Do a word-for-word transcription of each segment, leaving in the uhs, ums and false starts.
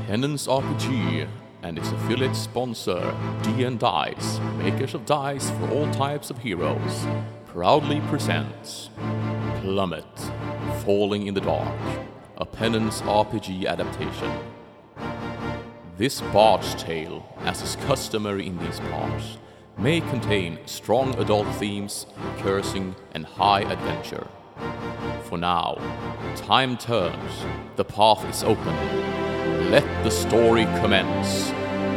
Penance R P G and its affiliate sponsor, D and Dice, makers of dice for all types of heroes, proudly presents Plummet, Falling in the Dark, a Penance R P G adaptation. This bard's tale, as is customary in these parts, may contain strong adult themes, cursing, and high adventure. For now, time turns, the path is open. Let the story commence.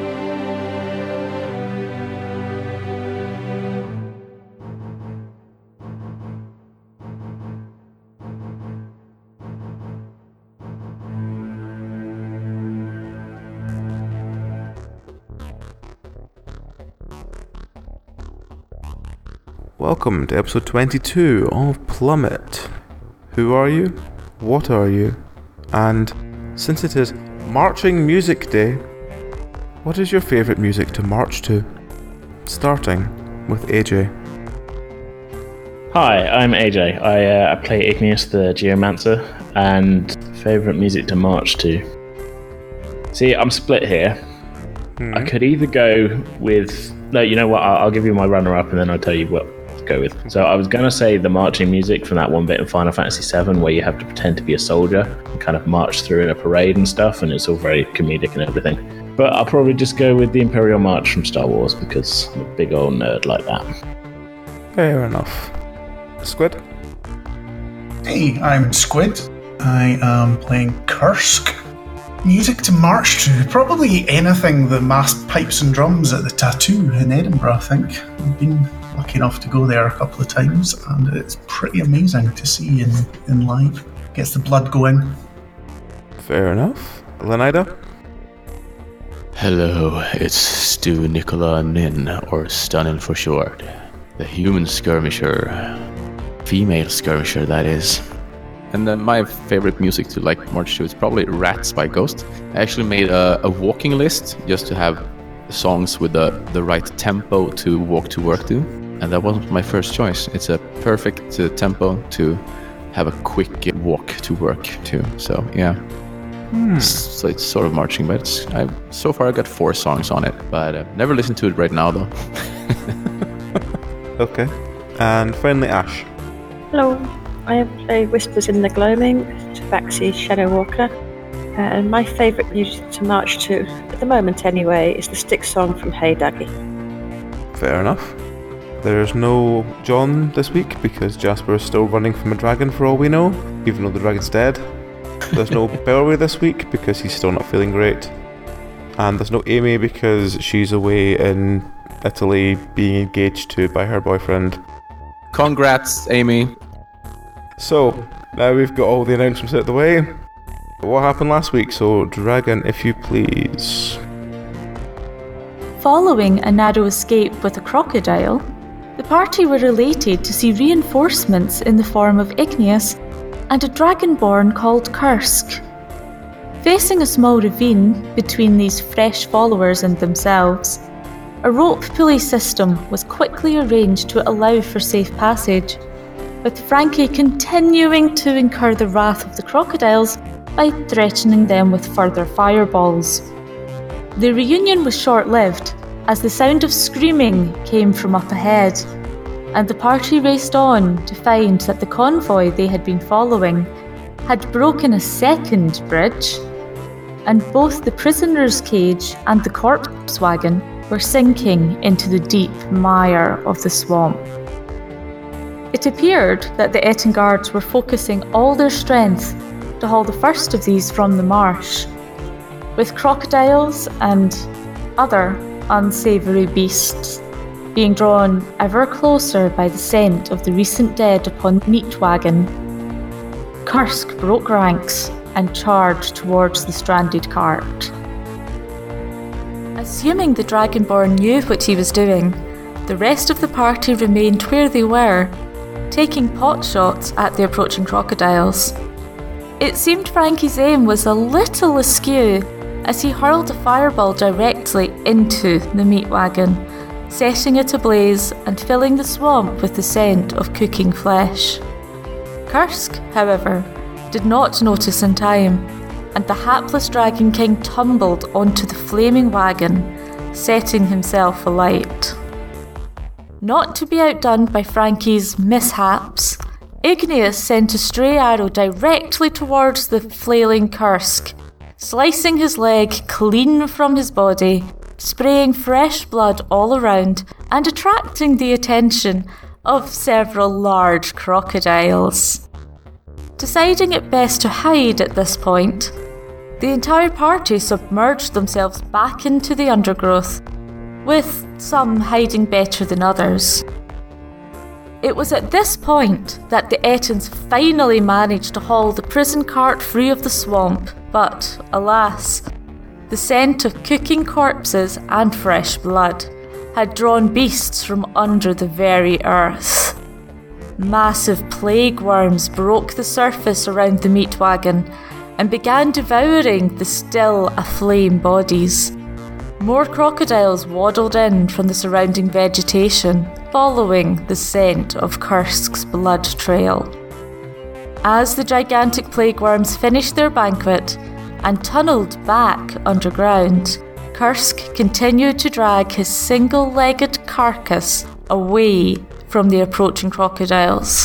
Welcome to episode twenty-two of Plummet. Who are you? What are you? And since it is Marching Music Day, what is your favourite music to march to? Starting with A J. Hi, I'm A J. I, uh, I play Igneous the Geomancer, and favourite music to march to. See, I'm split here. Hmm. I could either go with... No, you know what? I'll, I'll give you my runner-up and then I'll tell you what to go with. So I was going to say the marching music from that one bit in Final Fantasy seven where you have to pretend to be a soldier and kind of march through in a parade and stuff, and it's all very comedic and everything. But I'll probably just go with the Imperial March from Star Wars because I'm a big old nerd like that. Fair enough. Squid? Hey, I'm Squid. I am playing Kursk. Music to march to, probably anything that masked pipes and drums at the Tattoo in Edinburgh, I think. I've been lucky enough to go there a couple of times, and it's pretty amazing to see in, in live. Gets the blood going. Fair enough. Lenida? Hello, it's Stu Nicola Nin, or Stunnin for short. The human skirmisher. Female skirmisher, that is. And then my favorite music to like march to is probably Rats by Ghost. I actually made a, a walking list just to have songs with the, the right tempo to walk to work to. And that wasn't my first choice. It's a perfect uh, tempo to have a quick walk to work to. So yeah, hmm. so it's sort of marching, but it's, I, so far I got four songs on it. But I've never listened to it right now though. Okay. And finally Ash. Hello. I play Whispers in the Gloaming, Tabaxi Shadow Walker, uh, and my favourite music to march to, at the moment anyway, is the Stick Song from Hey Duggy. Fair enough. There's no John this week because Jasper is still running from a dragon for all we know, even though the dragon's dead. There's no Belway this week because he's still not feeling great. And there's no Amy because she's away in Italy being engaged to by her boyfriend. Congrats, Amy. So, now we've got all the announcements out of the way. What happened last week? So, Dragon, if you please. Following a narrow escape with a crocodile, the party were related to see reinforcements in the form of Igneous and a dragonborn called Kursk. Facing a small ravine between these fresh followers and themselves, a rope pulley system was quickly arranged to allow for safe passage, with Frankie continuing to incur the wrath of the crocodiles by threatening them with further fireballs. The reunion was short-lived, as the sound of screaming came from up ahead, and the party raced on to find that the convoy they had been following had broken a second bridge, and both the prisoner's cage and the corpse wagon were sinking into the deep mire of the swamp. It appeared that the Ettingards were focusing all their strength to haul the first of these from the marsh, with crocodiles and other unsavoury beasts being drawn ever closer by the scent of the recent dead upon the meat wagon. Kursk broke ranks and charged towards the stranded cart. Assuming the Dragonborn knew what he was doing, the rest of the party remained where they were, taking pot shots at the approaching crocodiles. It seemed Frankie's aim was a little askew as he hurled a fireball directly into the meat wagon, setting it ablaze and filling the swamp with the scent of cooking flesh. Kursk, however, did not notice in time, and the hapless Dragon King tumbled onto the flaming wagon, setting himself alight. Not to be outdone by Frankie's mishaps, Igneous sent a stray arrow directly towards the flailing Kursk, slicing his leg clean from his body, spraying fresh blood all around and attracting the attention of several large crocodiles. Deciding it best to hide at this point, the entire party submerged themselves back into the undergrowth, with some hiding better than others. It was at this point that the Ettins finally managed to haul the prison cart free of the swamp, but alas, the scent of cooking corpses and fresh blood had drawn beasts from under the very earth. Massive plague worms broke the surface around the meat wagon and began devouring the still aflame bodies. More crocodiles waddled in from the surrounding vegetation, following the scent of Kursk's blood trail. As the gigantic plague worms finished their banquet and tunneled back underground, Kursk continued to drag his single-legged carcass away from the approaching crocodiles.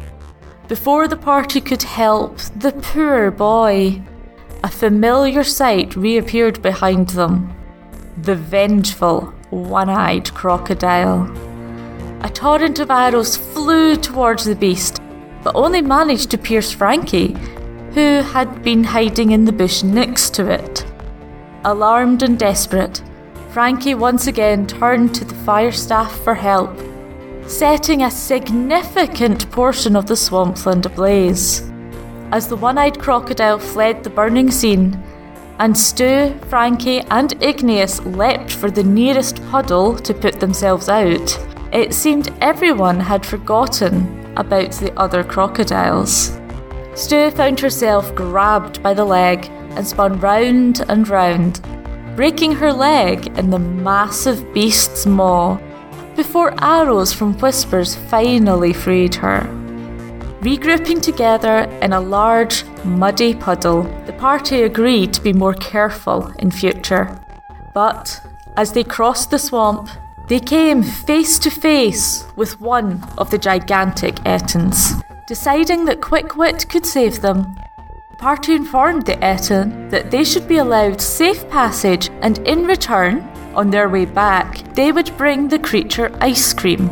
Before the party could help the poor boy, a familiar sight reappeared behind them. The vengeful, one-eyed crocodile. A torrent of arrows flew towards the beast, but only managed to pierce Frankie, who had been hiding in the bush next to it. Alarmed and desperate, Frankie once again turned to the fire staff for help, setting a significant portion of the swampland ablaze. As the one-eyed crocodile fled the burning scene, and Stu, Frankie and Igneous leapt for the nearest puddle to put themselves out, it seemed everyone had forgotten about the other crocodiles. Stu found herself grabbed by the leg and spun round and round, breaking her leg in the massive beast's maw, before arrows from Whispers finally freed her. Regrouping together in a large, muddy puddle, the party agreed to be more careful in future. But as they crossed the swamp, they came face to face with one of the gigantic Ettins. Deciding that Quick Wit could save them, the party informed the Ettin that they should be allowed safe passage, and in return, on their way back, they would bring the creature ice cream.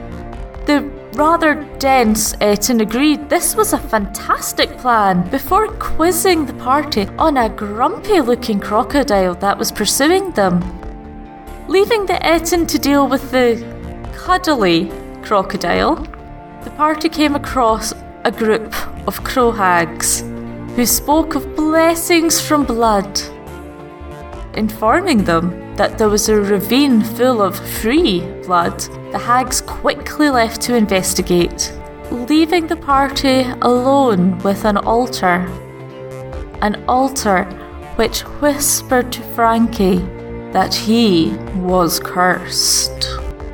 The rather dense Ettin agreed this was a fantastic plan before quizzing the party on a grumpy-looking crocodile that was pursuing them. Leaving the Ettin to deal with the cuddly crocodile, the party came across a group of crow hags who spoke of blessings from blood. Informing them that there was a ravine full of free blood, the hags quickly left to investigate, leaving the party alone with an altar. An altar which whispered to Frankie that he was cursed.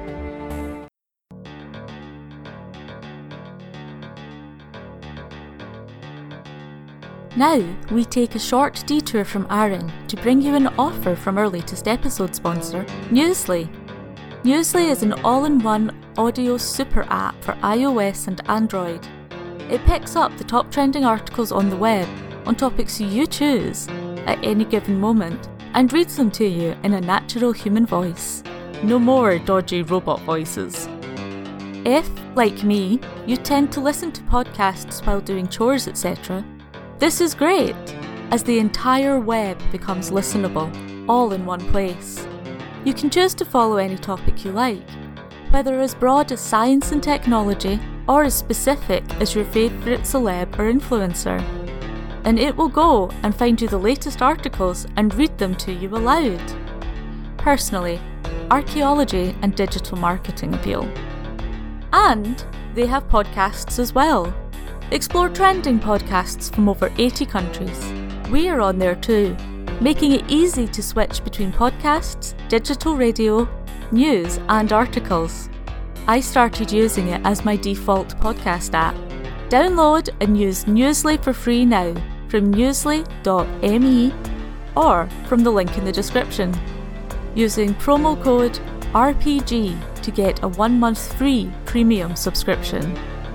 Now, we take a short detour from Aaron to bring you an offer from our latest episode sponsor, Newsly. Newsly is an all-in-one audio super app for iOS and Android. It picks up the top trending articles on the web on topics you choose at any given moment and reads them to you in a natural human voice. No more dodgy robot voices. If, like me, you tend to listen to podcasts while doing chores, et cetera, this is great, as the entire web becomes listenable, all in one place. You can choose to follow any topic you like, whether as broad as science and technology, or as specific as your favourite celeb or influencer. And it will go and find you the latest articles and read them to you aloud. Personally, archaeology and digital marketing appeal. And they have podcasts as well. Explore trending podcasts from over eighty countries. We are on there too, making it easy to switch between podcasts, digital radio, news and articles. I started using it as my default podcast app. Download and use Newsly for free now from newsly dot m e or from the link in the description, using promo code R P G to get a one month free premium subscription.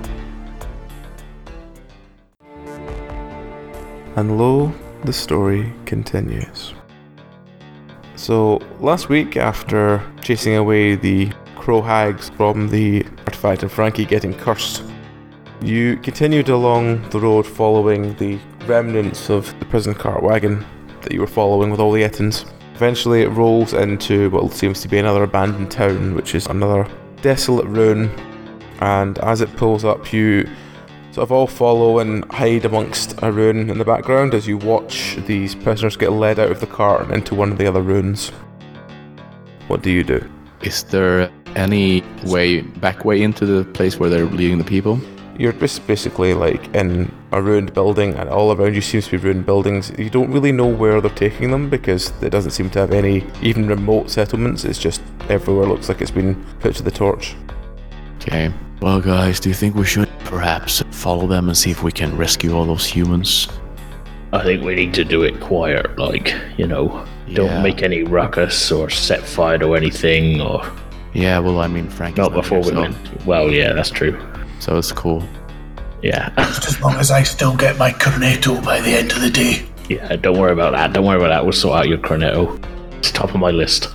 And lo, the story continues. So, last week, after chasing away the crow hags from the artifact and Frankie getting cursed, you continued along the road following the remnants of the prison cart wagon that you were following with all the Ettins. Eventually it rolls into what seems to be another abandoned town, which is another desolate ruin, and as it pulls up you sort of all follow and hide amongst a ruin in the background as you watch these prisoners get led out of the cart and into one of the other ruins. What do you do? Is there any way, back way into the place where they're leading the people? You're just basically like in a ruined building, and all around you seems to be ruined buildings. You don't really know where they're taking them because it doesn't seem to have any even remote settlements. It's just everywhere looks like it's been put to the torch. Okay. Well, guys, do you think we should perhaps follow them and see if we can rescue all those humans? I think we need to do it quiet, like, you know, don't Yeah. make any ruckus or set fire to anything, or Yeah, well, I mean, Frankie's not before here, we so, went. Well, yeah, that's true. so it's cool. Yeah. Just as long as I still get my cornetto by the end of the day. Yeah, don't worry about that. Don't worry about that. We'll sort out your cornetto. It's top of my list.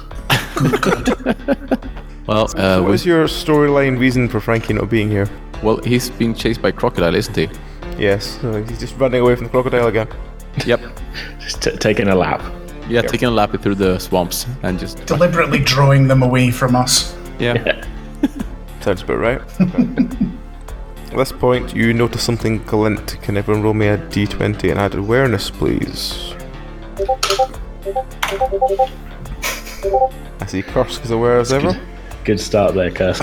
Well, uh, What we- is your storyline reason for Frankie not being here? well, he's being chased by crocodile, isn't he? Yes, so he's just running away from the crocodile again. Yep. Just t- taking a lap. Yeah, taking a lap through the swamps and just Deliberately drawing them away from us. yeah. Sounds about right. Okay. At this point, you notice something glint. Can everyone roll me a d twenty and add awareness, please? I see Kursk is aware as ever. Good start there, Kursk.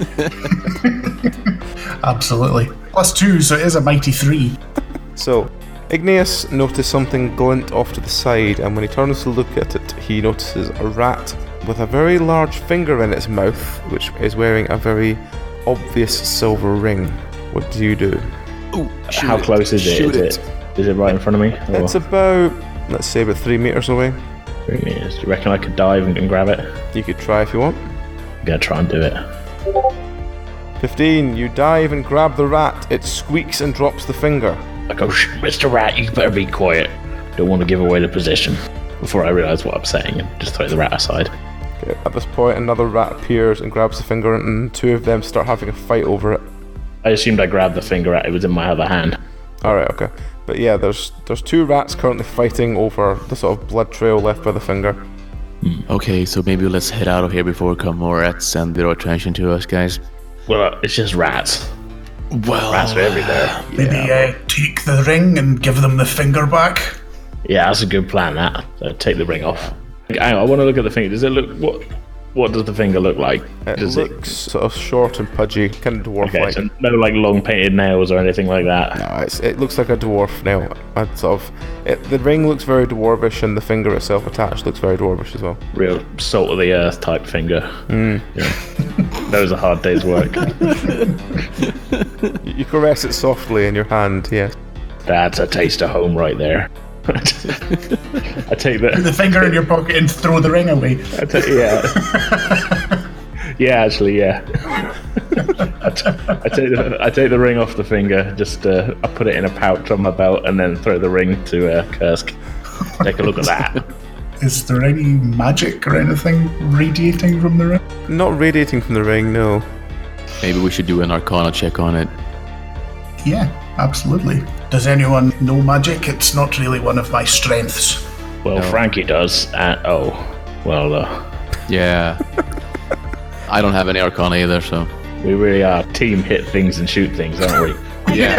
Absolutely. Plus two, so it is a mighty three. So, Igneous noticed something glint off to the side, and when he turns to look at it, he notices a rat with a very large finger in its mouth, which is wearing a very obvious silver ring. What do you do? Ooh, shoot How it. close is it? Shoot Is it? Is it right in front of me? Or It's about, let's say, about three meters away. three meters? Do you reckon I could dive and, and grab it? You could try if you want. I'm gonna try and do it. fifteen. You dive and grab the rat. It squeaks and drops the finger. I go, "Shh, Mister Rat, you better be quiet. Don't want to give away the position." Before I realise what I'm saying, and just throw the rat aside. Okay, at this point, another rat appears and grabs the finger, and two of them start having a fight over it. I assumed I grabbed the finger rat. It was in my other hand. Alright, okay. But yeah, there's there's two rats currently fighting over the sort of blood trail left by the finger. Okay, so maybe let's head out of here before come more rats and draw attention to us, guys. Well, it's just rats. Well, Rats are everywhere. Maybe uh, take the ring and give them the finger back. Yeah, that's a good plan. That so take the ring off. Hang on, I want to look at the finger. Does it look what? What does the finger look like? It Does looks sort of short and pudgy, kind of it? dwarf-like. Okay, so no like long painted nails or anything like that. No, it's, it looks like a dwarf nail. A sort of, it, the ring looks very dwarvish, and the finger itself attached looks very dwarvish as well. Real salt of the earth type finger. Mm. Yeah. That was a hard day's work. You, you caress it softly in your hand, yes. That's a taste of home right there. I take Put the the finger in your pocket and throw the ring away. I take, yeah. Yeah, actually, yeah. I, t- I take the I take the ring off the finger. Just uh, I put it in a pouch on my belt, and then throw the ring to uh, Kursk. Take a look at that. Is there any magic or anything radiating from the ring? Not radiating from the ring, no. maybe we should do an Arcana check on it. Yeah, absolutely. Does anyone know magic? It's not really one of my strengths. Well, No. Frankie does. And, oh, well, uh, Yeah. I don't have any Arcana either, so. we really are team hit things and shoot things, aren't we? Yeah.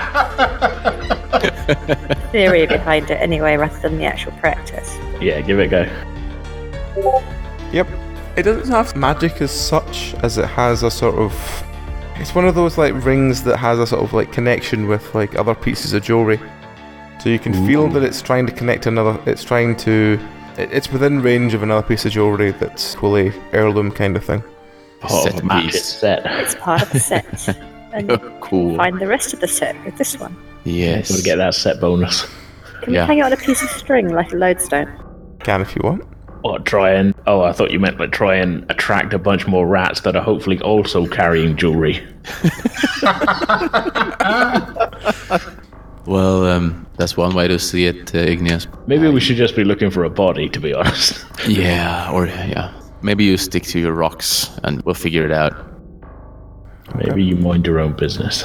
Theory behind it anyway, rather than the actual practice. Yeah, give it a go. Yep. It doesn't have magic as such as it has a sort of... It's one of those like rings that has a sort of like connection with like other pieces of jewelry. So you can feel that it's trying to connect another... It's trying to... it- It's within range of another piece of jewelry that's equally heirloom kind of thing. Part of Set a magic piece. set. It's part of the set. And Cool. find the rest of the set with this one. Yes. Got to get that set bonus. Can Yeah. you hang it on a piece of string like a lodestone? Can if you want. Or try and... Oh, I thought you meant like try and attract a bunch more rats that are hopefully also carrying jewelry. Well, um, that's one way to see it, uh, Igneous. Maybe we should just be looking for a body, to be honest. Yeah, or yeah. Maybe you stick to your rocks and we'll figure it out. Maybe you mind your own business.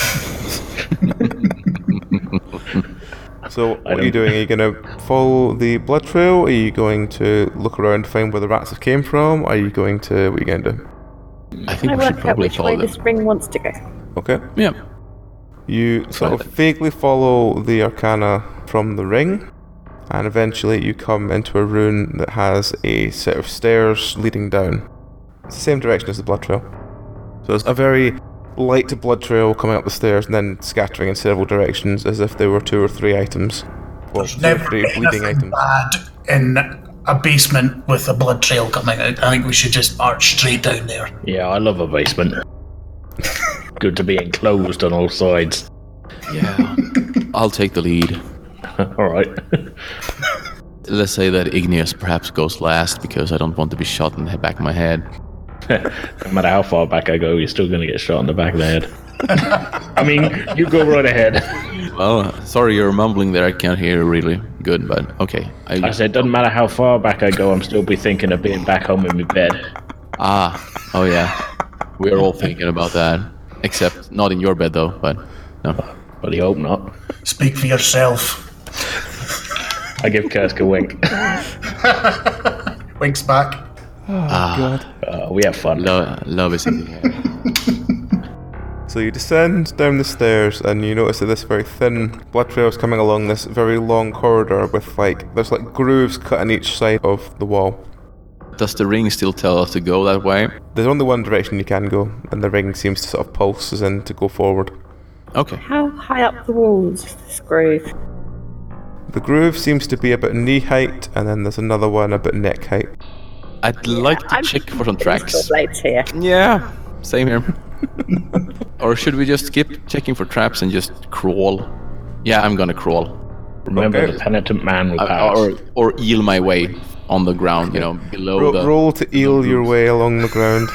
So, what are you doing? Are you going to follow the blood trail? Are you going to look around to find where the rats have came from? Are you going to... What are you going to do? I think I we should work out probably which way follow the them. spring wants to go. Okay. Yeah. You sort of vaguely follow the arcana from the ring, and eventually you come into a rune that has a set of stairs leading down. It's the same direction as the blood trail. So it's a very light blood trail coming up the stairs and then scattering in several directions as if there were two or three items. Well, There's two or never three been bleeding anything items. bad in a basement with a blood trail coming out. I think we should just march straight down there. Yeah, I love a basement. Good to be enclosed on all sides. Yeah. I'll take the lead. All right. Let's say that Igneous perhaps goes last because I don't want to be shot in the back of my head. No matter how far back I go, you're still going to get shot in the back of the head. I mean, you go right ahead. Well, sorry, you're mumbling there. I can't hear you really good, but okay. I said, doesn't matter how far back I go, I'm still be thinking of being back home in my bed. Ah, oh yeah. We're all thinking about that. Except not in your bed though, but no. But I hope not. Speak for yourself. I give Kursk a wink. Winks back. God. Uh, we have fun. Lo- love is in the air. So you descend down the stairs and you notice that this very thin blood trail is coming along this very long corridor with like, there's like grooves cut on each side of the wall. Does the ring still tell us to go that way? There's only one direction you can go, and the ring seems to sort of pulse us in to go forward. Okay. How high up the walls is this groove? The groove seems to be about knee height, and then there's another one about neck height. I'd like to I'm check for some tracks. blades here. Yeah, same here. Or should we just skip checking for traps and just crawl? Yeah, I'm gonna crawl. Remember, Okay. the penitent man will Uh, pass. or or eel my way on the ground, you know, below Ro- the... roll to eel your way along the ground.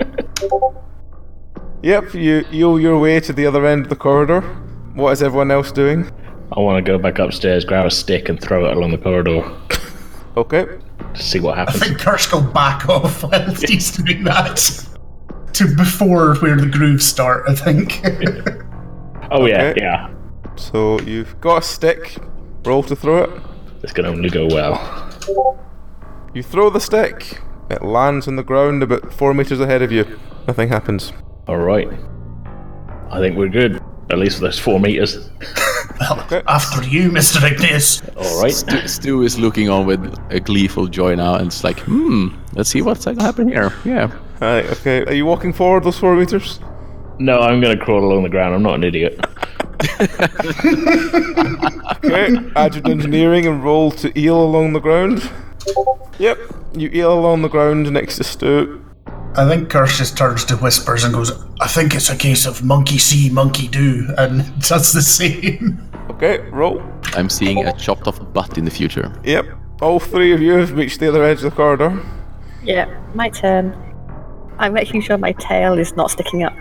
Yep, you eel your way to the other end of the corridor. What is everyone else doing? I want to go back upstairs, grab a stick, and throw it along the corridor Okay. to see what I happens. think Kursk will back off while he's doing that. To before where the grooves start, I think. Oh, yeah, Okay. yeah. So you've got a stick. Roll to throw it. This can only go well. You throw the stick. It lands on the ground about four meters ahead of you. Nothing happens. All right. I think we're good. At least for those four meters. Well, Okay. after you, Mister Igneous. All right. Stu, Stu is looking on with a gleeful joy now, and it's like, hmm, let's see what's gonna happen here. Yeah. Right, okay. Are you walking forward those four meters? No, I'm going to crawl along the ground. I'm not an idiot. Okay. Add your engineering and roll to eel along the ground. Yep. You eel along the ground next to Stu. I think Kursk just turns to Whispers and goes, I think it's a case of monkey see, monkey do, and does the same. Okay, roll. I'm seeing a chopped off butt in the future. Yep. All three of you have reached the other edge of the corridor. Yeah, my turn. I'm making sure my tail is not sticking up.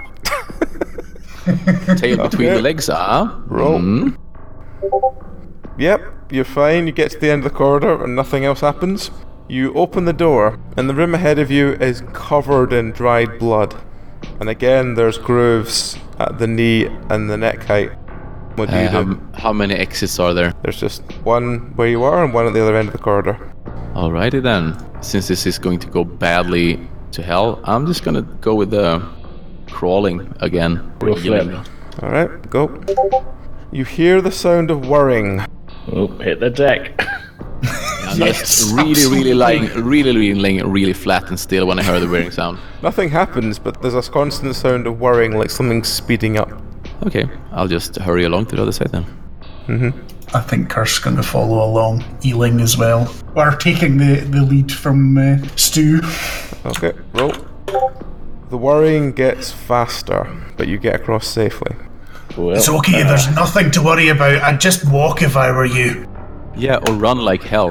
Tail between Okay. the legs, ah? Roll. Hmm. Yep, you're fine. You get to the end of the corridor and nothing else happens. You open the door, and the room ahead of you is covered in dried blood. And again, there's grooves at the knee and the neck height. What do Uh, you how, do? how many exits are there? There's just one where you are and one at the other end of the corridor. Alrighty then. Since this is going to go badly to hell, I'm just gonna go with the crawling again. We'll flip. Alright, go. You hear the sound of whirring. Oh, hit the deck. I'm Yes, just really, really absolutely. lying, really, really laying really flat and still when I heard the whirring sound. Nothing happens, but there's a constant sound of whirring like something's speeding up. Okay, I'll just hurry along to the other side then. I think Kursk's going to follow along, eeling as well. Or taking the, the lead from uh, Stu. Okay, roll. The whirring gets faster, but you get across safely. Well, It's okay, uh, there's nothing to worry about. I'd just walk if I were you. Yeah, or run like hell.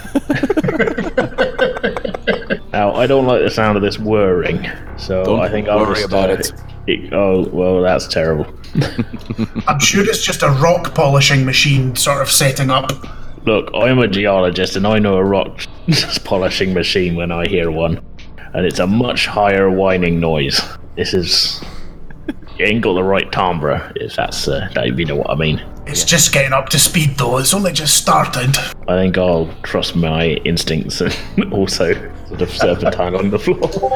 Now, I don't like the sound of this whirring, so Don't I think I'll worry just, about uh, it. it. Oh, well, that's terrible. I'm sure it's just a rock polishing machine sort of setting up. Look, I'm a geologist, and I know a rock polishing machine when I hear one, and it's a much higher whining noise. This is... You ain't got the right timbre, if that's, uh, if you know what I mean. It's just getting up to speed though, it's only just started. I think I'll trust my instincts and also sort of serpentine on the floor.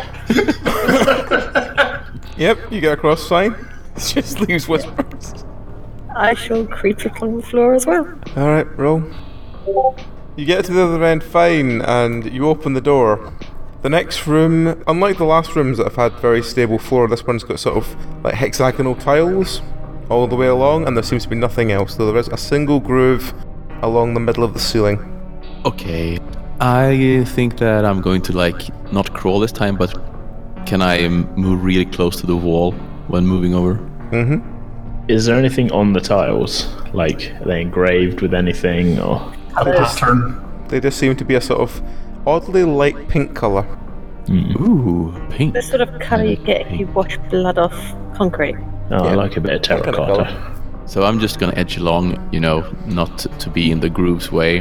Yep, you get across fine. It just leaves whispers. I shall creep along the floor as well. Alright, roll. You get to the other end fine, and you open the door. The next room, unlike the last rooms that have had very stable floor, this one's got sort of like hexagonal tiles all the way along, and there seems to be nothing else, though there is a single groove along the middle of the ceiling. Okay. I think that I'm going to, like, not crawl this time, but can I move really close to the wall when moving over? Mm-hmm. Is there anything on the tiles? Like, are they engraved with anything, or... A pattern. They just seem to be a sort of oddly light pink colour. Ooh, pink. The sort of colour you get if you wash blood off concrete. Oh, I Yeah. like a bit of That kind of terracotta. So I'm just gonna edge along, you know, not to be in the groove's way.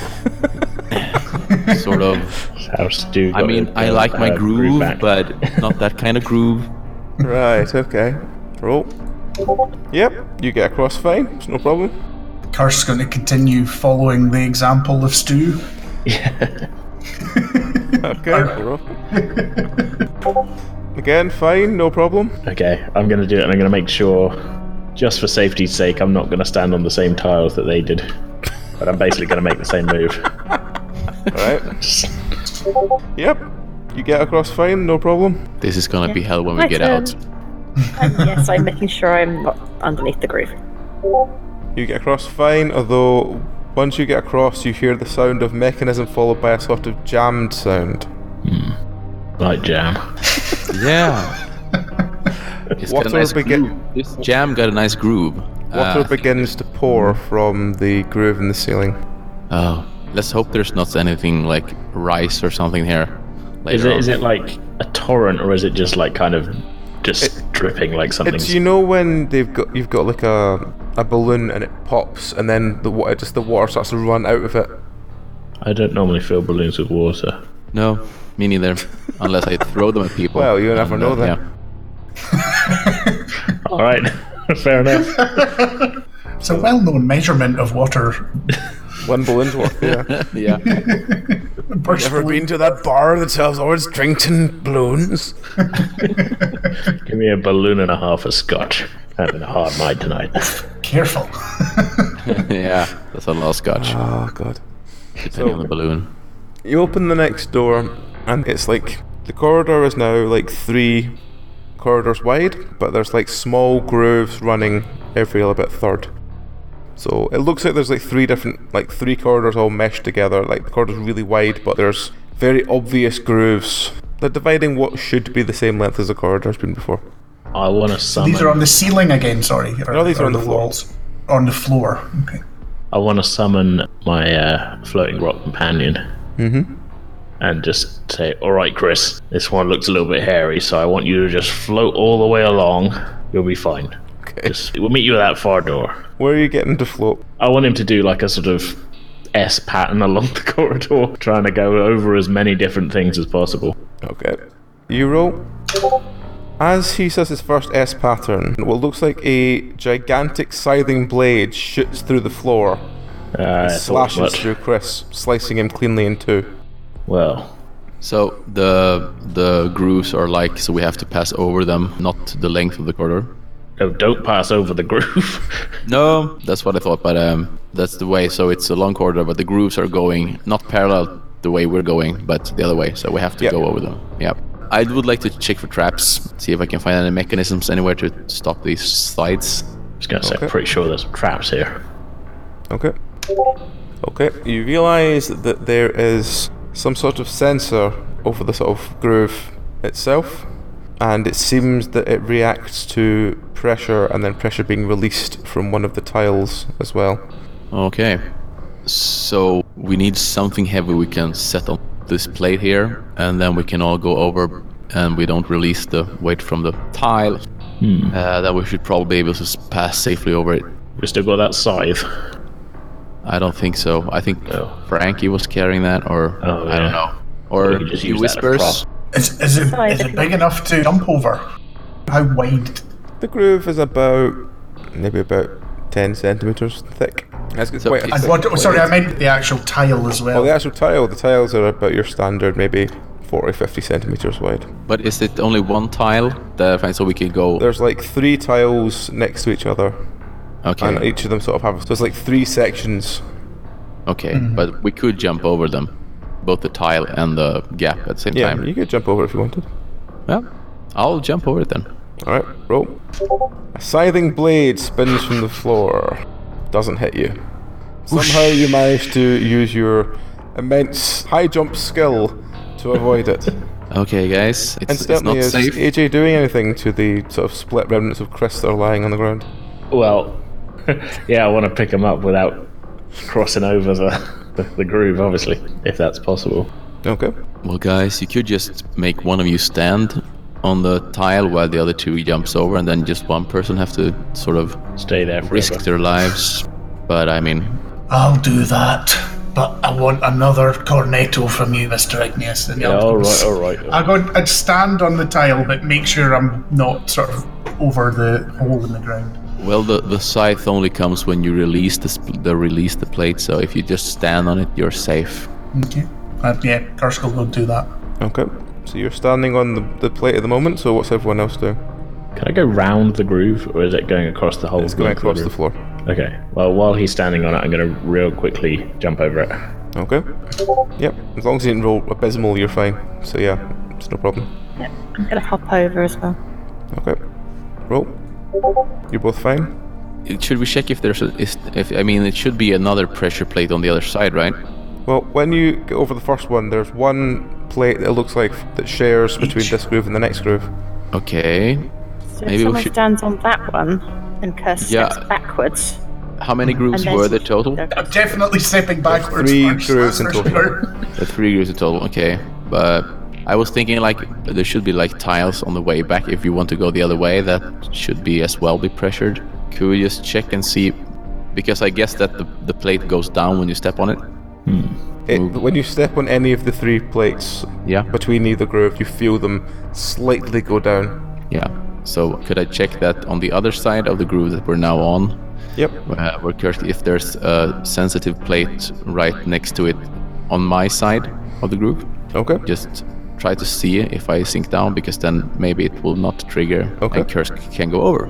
Sort of. How Stu I got mean, his, I uh, like my uh, groove, back. but not that kind of groove. Right, okay. Roll. Yep, you get across fine, it's no problem. Kurt's going to continue following the example of Stu. Okay, roll. Again, fine, no problem. Okay, I'm going to do it, and I'm going to make sure, just for safety's sake, I'm not going to stand on the same tiles that they did. But I'm basically going to make the same move. Alright. Yep, you get across fine, no problem. This is gonna be hell when we My get turn. out. And yes, I'm making sure I'm not underneath the groove. You get across fine, although once you get across, you hear the sound of mechanism followed by a sort of jammed sound. Like jam. Yeah. It's got a Water nice begin- groove. This jam got a nice groove. Water Uh, begins to pour from the groove in the ceiling. Oh, let's hope there's not anything like rice or something here. Later Is it on. is it like a torrent, or is it just like kind of just dripping like something? It's, you know, when they've got you've got like a a balloon and it pops, and then the water just the water starts to run out of it. I don't normally fill balloons with water. No, me neither. Unless I throw them at people. Well, you never And, know uh, then. yeah. All right, fair enough. It's a well-known measurement of water. One balloon's worth. Yeah. Yeah. Burst Ever balloon. been to that bar that sells always drinking balloons? Give me a balloon and a half of scotch. Having a hard night tonight. Careful. Yeah, that's a lot of scotch, Oh god. depending on the balloon. You open the next door, and it's like the corridor is now like three corridors wide, but there's like small grooves running every little bit third. So it looks like there's like three different, like three corridors all meshed together. Like the corridor's really wide, but there's very obvious grooves. They're dividing what should be the same length as the corridor's been before. I want to summon. These are on the ceiling again, sorry. Or, No, these are or on the floor. walls. On the floor. Okay. I want to summon my uh, floating rock companion. Mm-hmm. And just say, all right, Chris, this one looks a little bit hairy, so I want you to just float all the way along. You'll be fine. Okay. Just, we'll meet you at that far door. Where are you getting to float? I want him to do like a sort of S pattern along the corridor, trying to go over as many different things as possible. Okay. You roll. As he says his first S pattern, what looks like a gigantic scything blade shoots through the floor, Uh, I thought slashes much. through Chris, slicing him cleanly in two. Well, So the the grooves are like, so we have to pass over them, not the length of the corridor. no, don't pass over the groove. No, that's what I thought, but um, that's the way. So it's a long corridor, but the grooves are going not parallel the way we're going, but the other way. So we have to Yep. go over them. Yeah. I would like to check for traps, see if I can find any mechanisms anywhere to stop these slides. I was going to say, Okay. I'm pretty sure there's traps here. Okay. Okay. You realise that there is some sort of sensor over the sort of groove itself, and it seems that it reacts to pressure and then pressure being released from one of the tiles as well. Okay. So we need something heavy we can set on this plate here, and then we can all go over and we don't release the weight from the tile. Hmm. Uh, then we should probably be able to pass safely over it. We still got that scythe. I don't think so. I think Oh. Frankie was carrying that, or Oh, I don't yeah. know. Or Or we could just you use that as a Whispers. prop. Is, is it Sorry, is it if big you- enough to jump over? How wide? The groove is about maybe about ten centimeters thick. That's So quite a it's- And thick what, plate. sorry, I meant the actual tile as well. Oh, the actual tile. The tiles are about your standard, maybe forty, fifty centimeters wide. But is it only one tile that so we can go? There's like three tiles next to each other, Okay. and each of them sort of have. So it's like three sections. Okay, but we could jump over them, both the tile and the gap at the same Yeah, time. you could jump over if you wanted. Well, I'll jump over it then. All right, roll. A scything blade spins from the floor. Doesn't hit you. Somehow you manage to use your immense high jump skill to avoid it. Okay, guys, it's, it's Incidentally, not is safe. A J doing anything to the sort of split remnants of Chris that are lying on the ground? Well, yeah, I want to pick him up without crossing over the, the, the groove, obviously, if that's possible. Okay. Well, guys, you could just make one of you stand on the tile while the other two jumps over, and then just one person have to sort of Stay there forever. risk their lives. But I mean, I'll do that, but I want another cornetto from you, Mister Igneous. And Yeah, I'll- all right, all right. I go, I'd stand on the tile, but make sure I'm not sort of over the hole in the ground. well, the, the scythe only comes when you release the sp- the release the plate. So if you just stand on it, you're safe. Okay. Uh, yeah, Kursk will do that. Okay. So you're standing on the, the plate at the moment, so what's everyone else doing? Can I go round the groove, or is it going across the whole? It's going across the groove? floor. Okay. Well, while he's standing on it, I'm going to real quickly jump over it. Okay. Yep. As long as you didn't roll abysmal, you're fine. So yeah, it's no problem. Yep, I'm going to hop over as well. Okay. Roll. You're both fine? Should we check if there's a, is, if I mean, it should be another pressure plate on the other side, right? Well, when you get over the first one, there's one plate that looks like that shares between Each. this groove and the next groove. Okay. So Maybe if we someone should- stands on that one and Kursk Yeah. steps backwards, How many grooves and then were there she- total? there- I'm definitely stepping backwards. three first, grooves that's in for total. sure. The three grooves in total. Okay, but I was thinking like there should be like tiles on the way back. If you want to go the other way, that should be as well be pressured. Could we just check and see? Because I guess that the, the plate goes down when you step on it. It, Move. when you step on any of the three plates Yeah. between either groove, you feel them slightly go down. Yeah. So could I check that on the other side of the groove that we're now on? Yep. Uh, where Kirsty, if there's a sensitive plate right next to it on my side of the groove, Okay. just try to see if I sink down, because then maybe it will not trigger Okay. and Kursk can go over.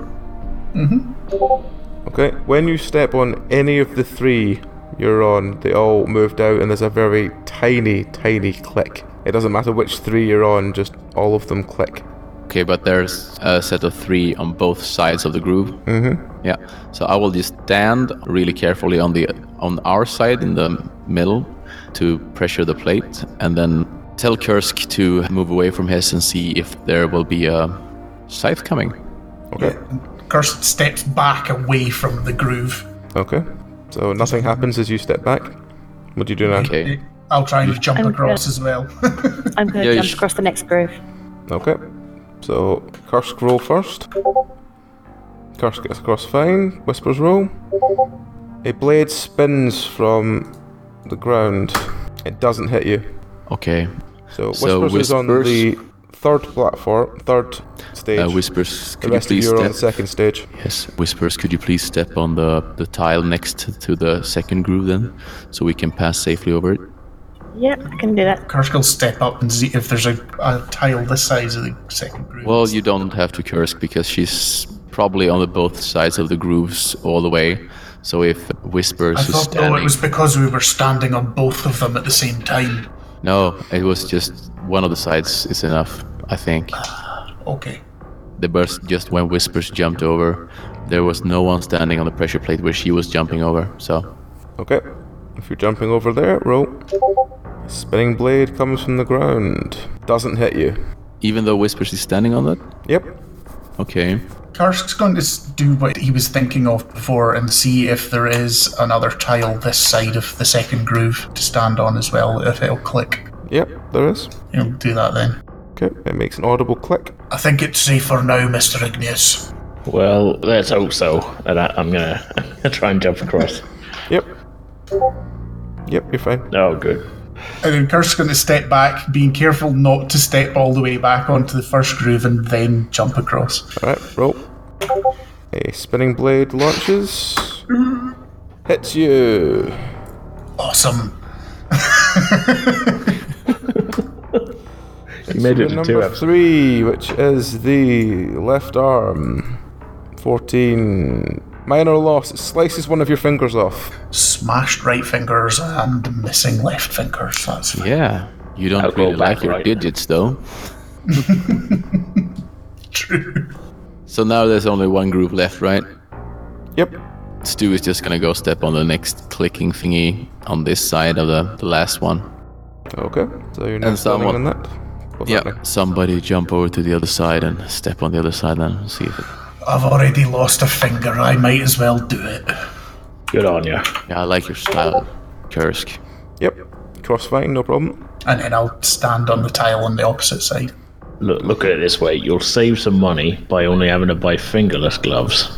Okay. When you step on any of the three you're on, they all moved out, and there's a very tiny, tiny click. It doesn't matter which three you're on, just all of them click. Okay, but there's a set of three on both sides of the groove. Mm-hmm. Yeah. So I will just stand really carefully on the on our side in the middle to pressure the plate, and then tell Kursk to move away from his and see if there will be a scythe coming. Okay. Kursk steps back away from the groove. Okay. So nothing happens as you step back. What do you do now? Okay. I'll try and jump I'm across good. as well. I'm going to Yeah, you jump sh- across the next groove. Okay. So Kursk roll first. Kursk gets across fine. Whispers roll. A blade spins from the ground. It doesn't hit you. Okay. So So Whispers is on Whispers- the third platform, third stage. Uh, Whispers, the could you rest of please you are on the step? second stage. Yes, Whispers, could you please step on the, the tile next to the second groove then, so we can pass safely over it? Yep, I can do that. Kursk will step up and see if there's a, a tile this size of the second groove. Well, you don't have to Kursk because she's probably on the both sides of the grooves all the way. So if Whispers I is thought, oh, standing, it was because we were standing on both of them at the same time. no, it was just one of the sides is enough, I think. Okay. The burst just when Whispers jumped over, there was no one standing on the pressure plate where she was jumping over. So Okay. If you're jumping over there, roll. Spinning blade comes from the ground. Doesn't hit you. Even though Whispers is standing on it? Yep. Okay. Karsk's going to s- do what he was thinking of before and see if there is another tile this side of the second groove to stand on as well, if it'll click. Yep, there is. He'll do that then. Okay, it makes an audible click. I think it's safer now, Mister Igneous. Well, let's hope so. And I, I'm gonna try and jump across. Yep. Yep, you're fine. Oh, good. And then Karsk's going to step back, being careful not to step all the way back onto the first groove and then jump across. Alright, roll. A spinning blade launches. Hits you. Awesome. You made it to Number two episodes. three, which is the left arm. fourteen. Minor loss. It slices one of your fingers off. Smashed right fingers and missing left fingers. That's fine. Yeah. You don't I'll go really back like your right. digits, though. True. So now there's only one group left, right? Yep. Stu is just gonna go step on the next clicking thingy on this side of the, the last one. Okay. So you're now And standing someone- on that. What's Yeah, happening? somebody jump over to the other side and step on the other side and see if it... I've already lost a finger. I might as well do it. Good on you. Yeah, I like your style, Kursk. Yep. Crossfine, no problem. And then I'll stand on the tile on the opposite side. Look, look at it this way. You'll save some money by only having to buy fingerless gloves.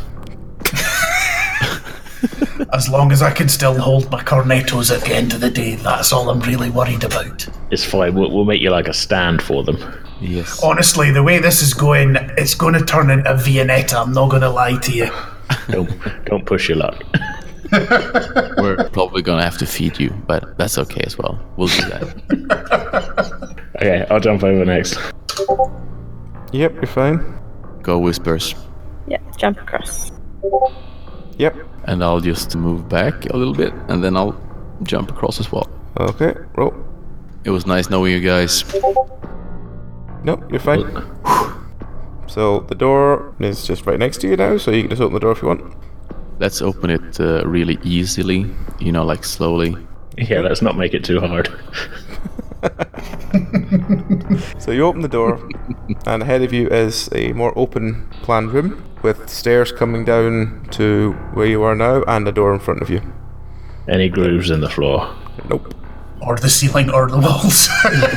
As long as I can still hold my cornetos at the end of the day, that's all I'm really worried about. It's fine. We'll, we'll make you like a stand for them. Yes. Honestly, the way this is going, it's going to turn into Viennetta, I'm not going to lie to you. Don't don't push your luck. We're probably gonna have to feed you, but that's okay as well. We'll do that. Okay, I'll jump over next. Yep, you're fine. Go Whispers. Yeah, jump across. Yep. And I'll just move back a little bit, and then I'll jump across as well. Okay, roll. It was nice knowing you guys. No, you're fine. So the door is just right next to you now, so you can just open the door if you want. Let's open it uh, really easily, you know, like slowly. Yeah, let's not make it too hard. So you open the door, and ahead of you is a more open planned room with stairs coming down to where you are now and a door in front of you. Any grooves in the floor? Nope. Or the ceiling or the walls.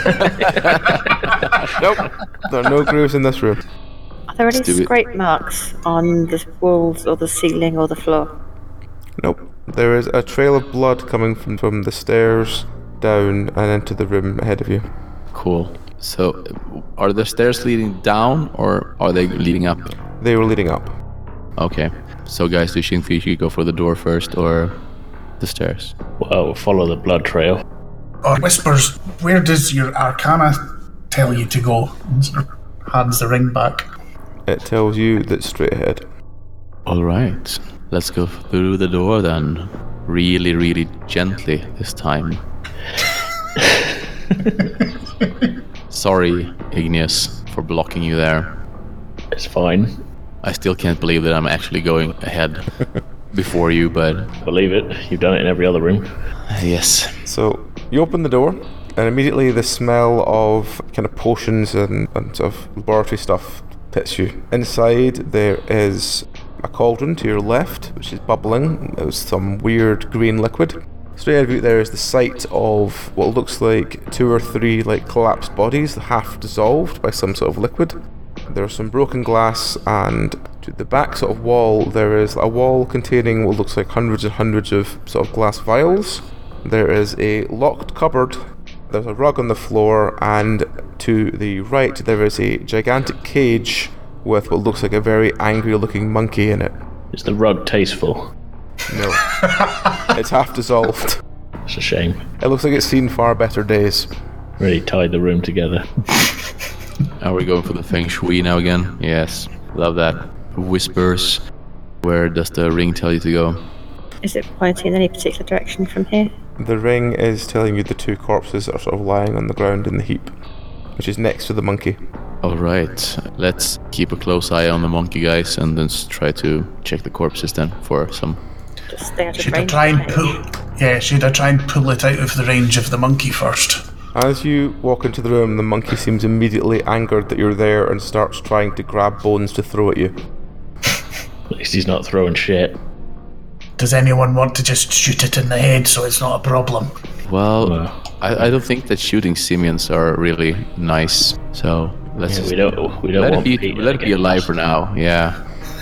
Nope. There are no grooves in this room. Are there any Let's do it. scrape marks on the walls or the ceiling or the floor? Nope. There is a trail of blood coming from, from the stairs down and into the room ahead of you. Cool. So, uh, are the stairs leading down or are they leading up? They were leading up. Okay. So, guys, do you think we should go for the door first or the stairs? Well, follow the blood trail. Or Whispers, where does your arcana tell you to go? And sort of hands the ring back. It tells you that straight ahead. All right. Let's go through the door then. Really, really gently this time. Sorry, Igneous, for blocking you there. It's fine. I still can't believe that I'm actually going ahead before you, but Believe it. You've done it in every other room. yes. So you open the door, and immediately the smell of kind of potions and, and sort of laboratory stuff hits you. Inside there is a cauldron to your left, which is bubbling. There's some weird green liquid. Straight ahead of you there is the sight of what looks like two or three like collapsed bodies, half dissolved by some sort of liquid. There's some broken glass, and to the back sort of wall there is a wall containing what looks like hundreds and hundreds of sort of glass vials. There is a locked cupboard, there's a rug on the floor, and to the right there is a gigantic cage with what looks like a very angry looking monkey in it. Is the rug tasteful? No. It's half dissolved. It's a shame. It looks like it's seen far better days. Really tied the room together. Are we going for the feng shui now again? Yes. Love that. Whispers. Where does the ring tell you to go? Is it pointing in any particular direction from here? The ring is telling you the two corpses are sort of lying on the ground in the heap, which is next to the monkey. Alright. Let's keep a close eye on the monkey, guys, and then s- try to check the corpses then for some... Just stay out of Should I range. try and okay. pull? Yeah, should I try and pull it out of the range of the monkey first? As you walk into the room, the monkey seems immediately angered that you're there and starts trying to grab bones to throw at you. At least he's not throwing shit. Does anyone want to just shoot it in the head so it's not a problem? Well, No. I, I don't think that shooting simians are really nice. So let's Yeah, just we don't. We don't let it want be Peter let it be getting alive us. for now. Yeah.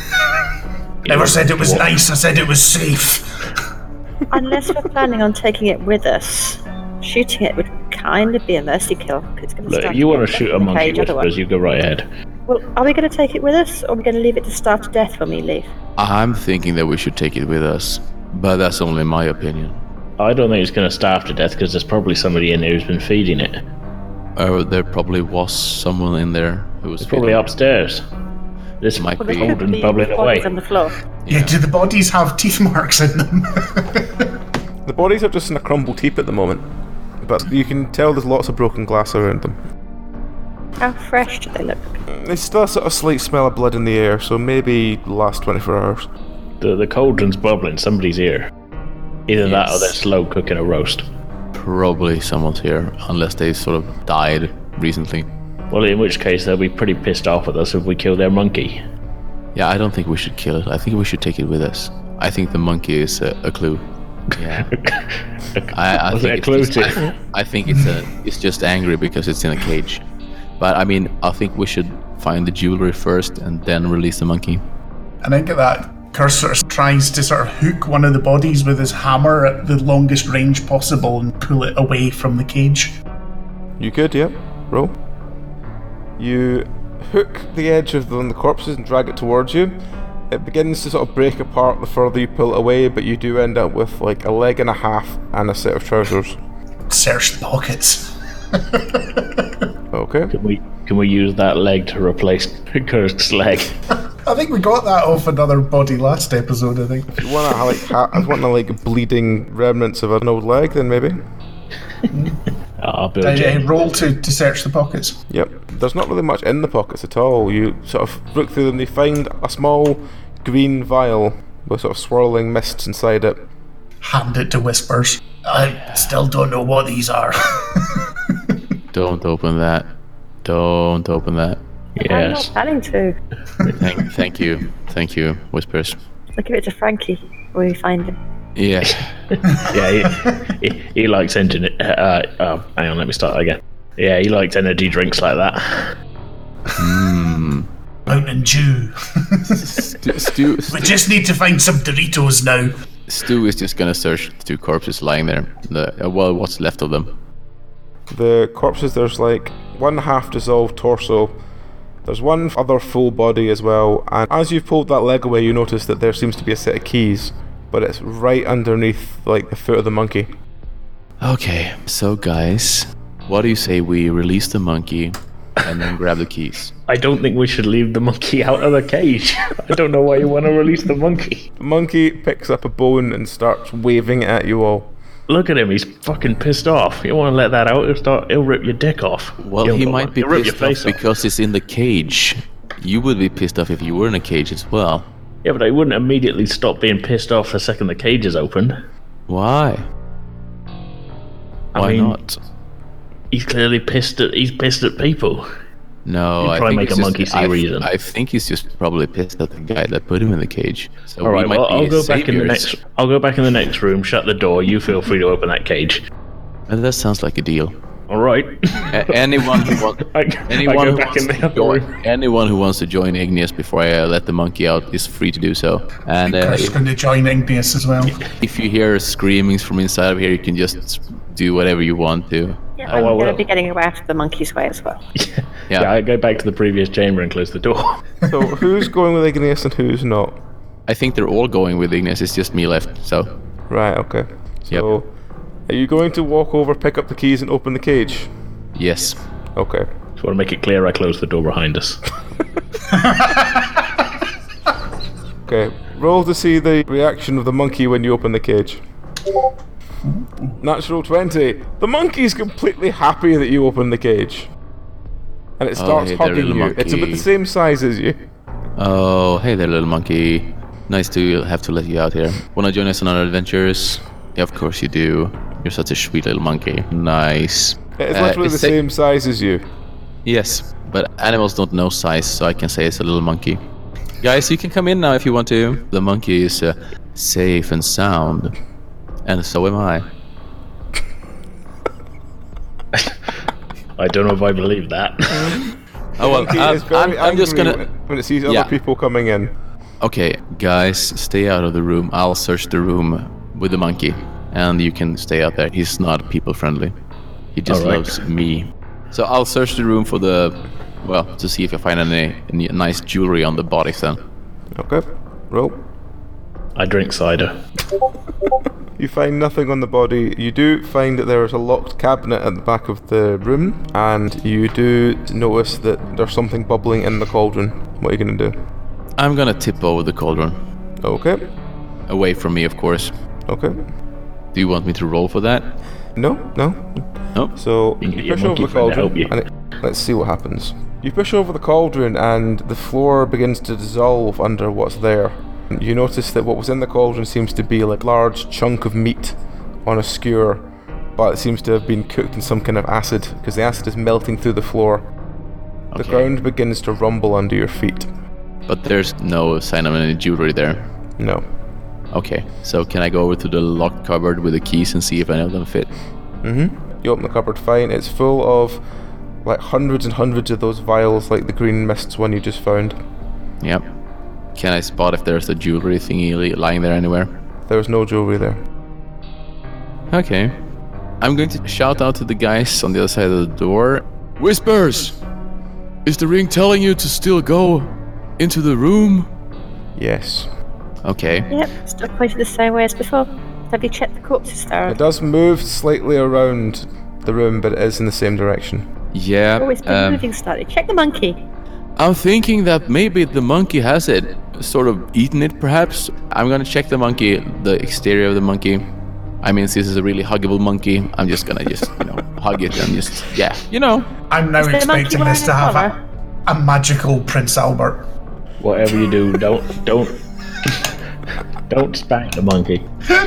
Never said it was What? nice, I said it was safe. Unless we're planning on taking it with us, shooting it would kind of be a mercy kill. 'Cause it's going to Look, start if you want to death shoot a in the monkey cage whispers, otherwise. you go right ahead. Well, are we going to take it with us, or are we going to leave it to starve to death when we leave? I'm thinking that we should take it with us, but that's only my opinion. I don't think it's going to starve to death because there's probably somebody in there who's been feeding it. Or there probably was someone in there who was It's probably feeding- upstairs. This Might Well, be. there could cauldron be bubbling away. bodies on the floor. Yeah, do the bodies have teeth marks in them? The bodies are just in a crumbled heap at the moment, but you can tell there's lots of broken glass around them. How fresh do they look? There's still a sort of slight smell of blood in the air, so maybe the last twenty-four hours. The, the cauldron's bubbling. Somebody's here. Either that or Yes. they're slow cooking a roast. Probably someone's here, unless they sort of died recently. Well, in which case they'll be pretty pissed off with us if we kill their monkey. Yeah, I don't think we should kill it. I think we should take it with us. I think the monkey is a, a clue. Yeah. I, I Was think it a it's clue just, to? I, I think it's a, it's just angry because it's in a cage. But I mean, I think we should find the jewelry first and then release the monkey. And I get that Curse sort of tries to sort of hook one of the bodies with his hammer at the longest range possible and pull it away from the cage. You could, yep. Roll. You hook the edge of one of the corpses and drag it towards you. It begins to sort of break apart the further you pull it away, but you do end up with like a leg and a half and a set of trousers. Search the pockets. Okay. Can we can we use that leg to replace Kurt's leg? I think we got that off another body last episode, I think. If you want to like, ha- I want to like bleeding remnants of an old leg, then maybe. I'll build Uh, it. roll to, to search the pockets. Yep. There's not really much in the pockets at all. You sort of look through them. You find a small green vial with sort of swirling mists inside it. Hand it to Whispers. I still don't know what these are. Don't open that. Don't open that. I'm not Yes. planning to. Thank, thank you. Thank you, Whispers. I'll give it to Frankie when we find him. Yeah. Yeah, he, he, he likes engine. Uh, oh, hang on, let me start again. Yeah, he likes energy drinks like that. Hmm. Mountain Dew. Stu, Stu, We Stu, just need to find some Doritos now. Stu is just gonna search the two corpses lying there. The, uh, well, what's left of them. The corpses, there's like one half dissolved torso. There's one other full body as well. And as you've pulled that leg away, you notice that there seems to be a set of keys, but it's right underneath like the foot of the monkey. Okay, so guys, what do you say we release the monkey and then grab the keys? I don't think we should leave the monkey out of the cage. I don't know why you want to release the monkey. The monkey picks up a bone and starts waving it at you all. Look at him, he's fucking pissed off. You want to let that out, he'll, start, he'll rip your dick off. Well, He'll he go, might be he'll rip your pissed off face off. because it's in the cage. You would be pissed off if you were in a cage as well. Yeah, but I wouldn't immediately stop being pissed off the second the cage is open. Why? I Why mean, not? He's clearly pissed at he's pissed at people. No, He'd I probably think make it's a monkey just, see I, reason. I think he's just probably pissed at the guy that put him in the cage. So All we right, might well, be I'll go his back in the saviors. next. I'll go back in the next room. Shut the door. You feel free to open that cage. And that sounds like a deal. All right. A- anyone who wants, I, anyone I go who back wants in the to other join, room. anyone who wants to join Igneous before I uh, let the monkey out is free to do so. And uh, Curse is if, going to join Igneous as well. if you hear screamings from inside of here, you can just do whatever you want to. Yeah, Oh, I'm I going to will. be getting away out of the monkey's way as well. Yeah. Yeah, I go back to the previous chamber and close the door. So who's going with Igneous and who's not? I think they're all going with Igneous. It's just me left. So Right, okay. So, are you going to walk over, pick up the keys, and open the cage? yes. Okay. Just want to make it clear I closed the door behind us. Okay. Roll to see the reaction of the monkey when you open the cage. Natural twenty. The monkey's completely happy that you open the cage. And it Oh, starts hey there, hugging little you. It's about monkey. the same size as you. Oh, hey there, little monkey. Nice to have to let you out here. Wanna join us on our adventures? Yeah, of course you do. You're such a sweet little monkey. Nice. It is Uh, literally the it's sa- same size as you. Yes, but animals don't know size, so I can say it's a little monkey. Guys, you can come in now if you want to. The monkey is uh, safe and sound, and so am I. I don't know if I believe that. Oh well, Monkey I'm, is very I'm, I'm just angry gonna. when it sees other Yeah. people coming in. Okay, guys, stay out of the room. I'll search the room with the monkey, and you can stay out there. He's not people friendly. He just All right. loves me. So I'll search the room for the, well, to see if I find any, any nice jewelry on the bodies then. Okay, roll. I drink cider. You find nothing on the body. You do find that there is a locked cabinet at the back of the room, and you do notice that there's something bubbling in the cauldron. What are you going to do? I'm gonna tip over the cauldron. Okay, Away from me, of course. okay. Do you want me to roll for that? No, no. No? So You can you get your push over monkey the friend to help cauldron, you. and it, let's see what happens. You push over the cauldron, and the floor begins to dissolve under what's there. You notice that what was in the cauldron seems to be like a large chunk of meat on a skewer, but it seems to have been cooked in some kind of acid, because the acid is melting through the floor. The Okay. ground begins to rumble under your feet. But there's no sign of any jewelry there. No. Okay, so can I go over to the locked cupboard with the keys and see if any of them fit? Mm-hmm. You open the cupboard, fine. It's full of like hundreds and hundreds of those vials, like the green mists one you just found. Yep. Can I spot if there's a jewelry thingy li- lying there anywhere? There's no jewelry there. Okay. I'm going to shout out to the guys on the other side of the door. Whispers! Is the ring telling you to still go into the room? Yes. Okay. Yep, still pointed the same way as before. Have you checked the corpses, Sarah? It does move slightly around the room, but it is in the same direction. Yeah. Oh, it's been um, moving slightly. Check the monkey. I'm thinking that maybe the monkey has it. Sort of eaten it, perhaps. I'm gonna check the monkey, the exterior of the monkey. I mean, this is a really huggable monkey. I'm just gonna just, you know, hug it and just, yeah, you know. I'm now Is the monkey expecting this to wearing a have a, collar? a magical Prince Albert. Whatever you do, don't don't don't spank the monkey.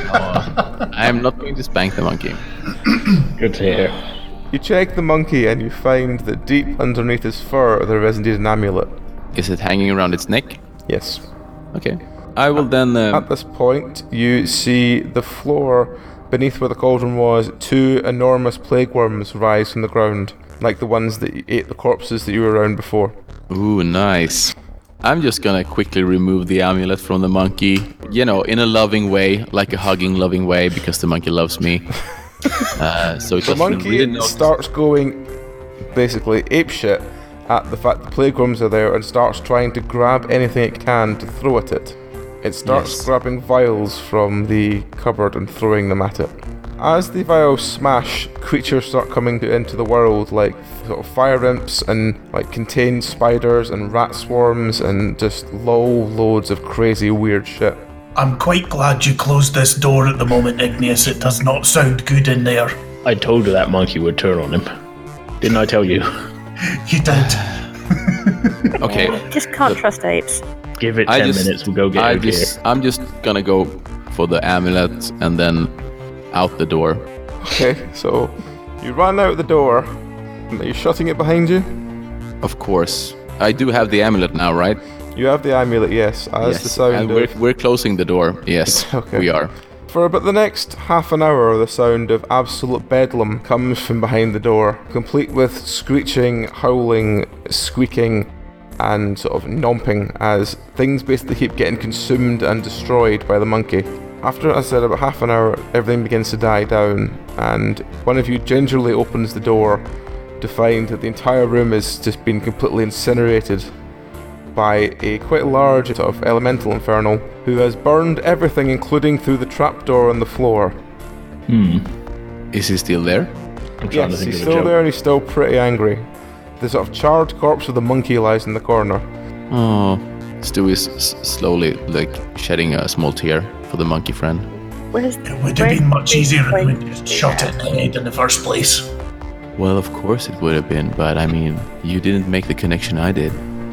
I am not going to spank the monkey. Good to hear. You check the monkey and you find that deep underneath his fur there is indeed an amulet. Is it hanging around its neck? Yes. Okay. I will then. Uh, At this point, you see the floor beneath where the cauldron was, two enormous plague worms rise from the ground, like the ones that ate the corpses that you were around before. Ooh, nice. I'm just gonna quickly remove the amulet from the monkey. You know, in a loving way, like a hugging, loving way, because the monkey loves me. uh, so it The doesn't monkey really notice. starts going basically apeshit at the fact the plague worms are there and starts trying to grab anything it can to throw at it. It starts Yes. grabbing vials from the cupboard and throwing them at it. As the vials smash, creatures start coming to, into the world, like sort of fire imps and like contained spiders and rat swarms and just low loads of crazy weird shit. I'm quite glad you closed this door at the moment, Igneous. It does not sound good in there. I told you that monkey would turn on him. Didn't I tell you? You did. Okay. Just can't trust apes. Give it I ten just, minutes, we'll go get I over just, here. I'm just gonna go for the amulet and then out the door. Okay, so you run out the door. Are you shutting it behind you? Of course. I do have the amulet now, right? You have the amulet, yes, as yes. the sound and of... we're, we're closing the door. Yes, Okay. we are. For about the next half an hour, the sound of absolute bedlam comes from behind the door, complete with screeching, howling, squeaking, and sort of knomping as things basically keep getting consumed and destroyed by the monkey. After, as I said, about half an hour, everything begins to die down, and one of you gingerly opens the door to find that the entire room has just been completely incinerated by a quite large sort of elemental infernal who has burned everything, including through the trapdoor on the floor. Hmm. Is he still there? I'm trying to Yes, think he's of a still joke. there and he's still pretty angry. The sort of charred corpse of the monkey lies in the corner. Oh, Stu is s- slowly like shedding a small tear for the monkey friend. Where's, It would have where's been much the easier if point? we just shot it in the head in the first place. Well, of course it would have been, but I mean, you didn't make the connection I did.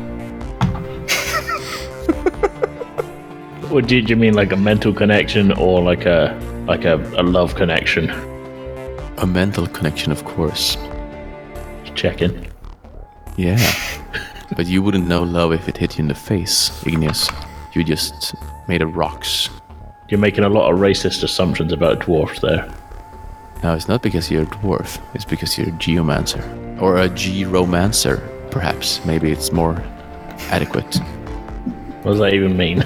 What do you, do you mean, like a mental connection or like a like a, a love connection? A mental connection, of course. Checking. Yeah. But you wouldn't know love if it hit you in the face, Igneous. You just made of rocks. You're making a lot of racist assumptions about dwarfs there. No, it's not because you're a dwarf. It's because you're a geomancer. Or a geromancer, perhaps. Maybe it's more adequate. What does that even mean?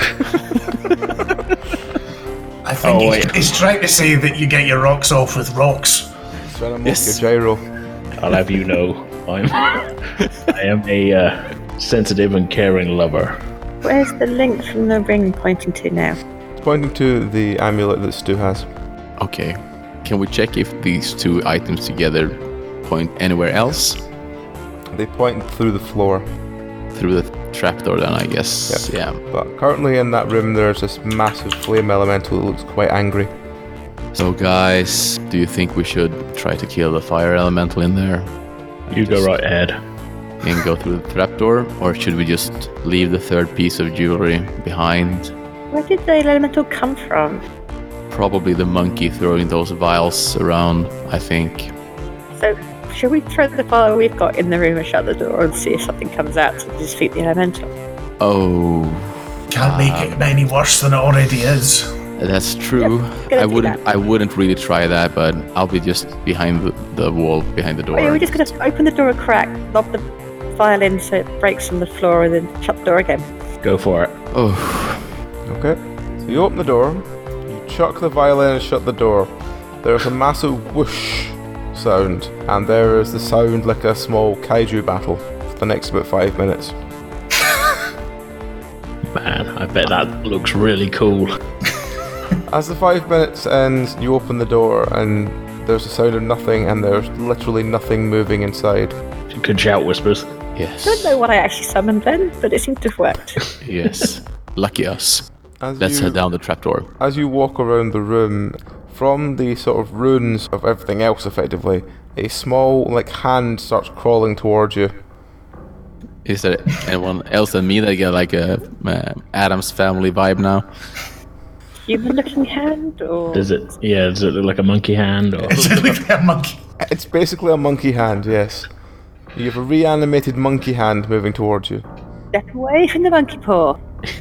I think Oh, he's, wait. he's trying to say that you get your rocks off with rocks. It's trying to mock Yes. your gyro. I'll have you know, I'm, I am a uh, sensitive and caring lover. Where's the link from the ring pointing to now? It's pointing to the amulet that Stu has. Okay. Can we check if these two items together point anywhere else? They point through the floor. Through the trapdoor then, I guess. Yep. Yeah. But currently in that room there's this massive flame elemental that looks quite angry. So guys, do you think we should try to kill the fire elemental in there? You go right ahead. And go through the trapdoor? Or should we just leave the third piece of jewelry behind? Where did the elemental come from? Probably the monkey throwing those vials around, I think. So, should we throw the fire we've got in the room and shut the door and see if something comes out to defeat the elemental? Oh, Can't make it any worse than it already is. that's true. gonna I do wouldn't that. I wouldn't really try that, but I'll be just behind the, the wall, behind the door. Or are we just going to open the door a crack, lob the violin so it breaks on the floor, and then shut the door again? Go for it. Oh, Okay? So you open the door, you chuck the violin and shut the door. There's a massive whoosh sound, and there is the sound like a small kaiju battle for the next about five minutes. Man, I bet that looks really cool. As the five minutes ends, you open the door and there's a sound of nothing, and there's literally nothing moving inside. Good shout, Whispers. yes. I don't know what I actually summoned then, but it seemed to have worked. Yes. Lucky us. As Let's you, head down the trapdoor. As you walk around the room, from the sort of ruins of everything else, effectively, a small, like, hand starts crawling towards you. Is there anyone else than me that get like a uh, Adam's Family vibe now? Human-looking hand, or Does it? Yeah. Does it look like a monkey hand? Or It's like a monkey. It's basically a monkey hand, yes. You have a reanimated monkey hand moving towards you. step away from the monkey paw?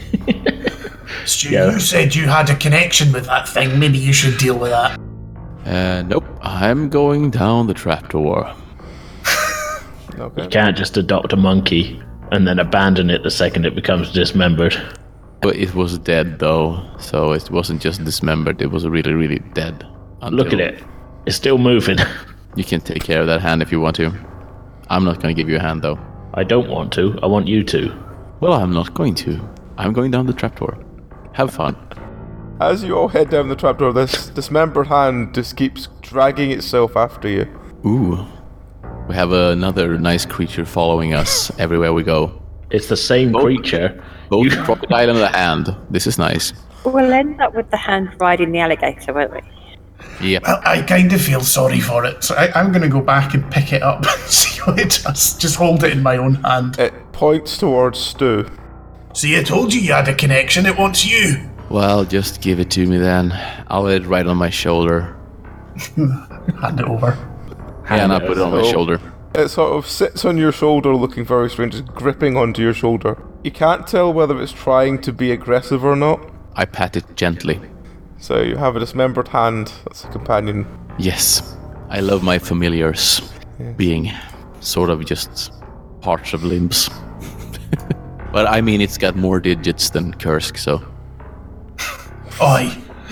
Stu, Yeah. you said you had a connection with that thing. Maybe you should deal with that. Uh, nope. I'm going down the trapdoor. Okay. You can't just adopt a monkey and then abandon it the second it becomes dismembered. But it was dead though, so it wasn't just dismembered. It was really, really dead. Look at until- it. It's still moving. You can take care of that hand if you want to. I'm not going to give you a hand though. I don't want to. I want you to. Well, I'm not going to. I'm going down the trapdoor. Have fun. As you all head down the trapdoor, this dismembered hand just keeps dragging itself after you. Ooh. We have another nice creature following us everywhere we go. It's the same creature. Both You- crocodile and the hand. This is nice. We'll end up with the hand riding the alligator, won't we? Yep. Well, I kind of feel sorry for it, so I, I'm going to go back and pick it up and see what it does. Just hold it in my own hand. It points towards Stu. See, I told you you had a connection. It wants you. Well, just give it to me then. I'll lay it right on my shoulder. Hand it over. Yeah, and I'll put it on my So- shoulder. It sort of sits on your shoulder looking very strange, just gripping onto your shoulder. You can't tell whether it's trying to be aggressive or not. I pat it gently. So you have a dismembered hand that's a companion. Yes, I love my familiars being sort of just parts of limbs. But I mean, it's got more digits than Kursk, so. Oi.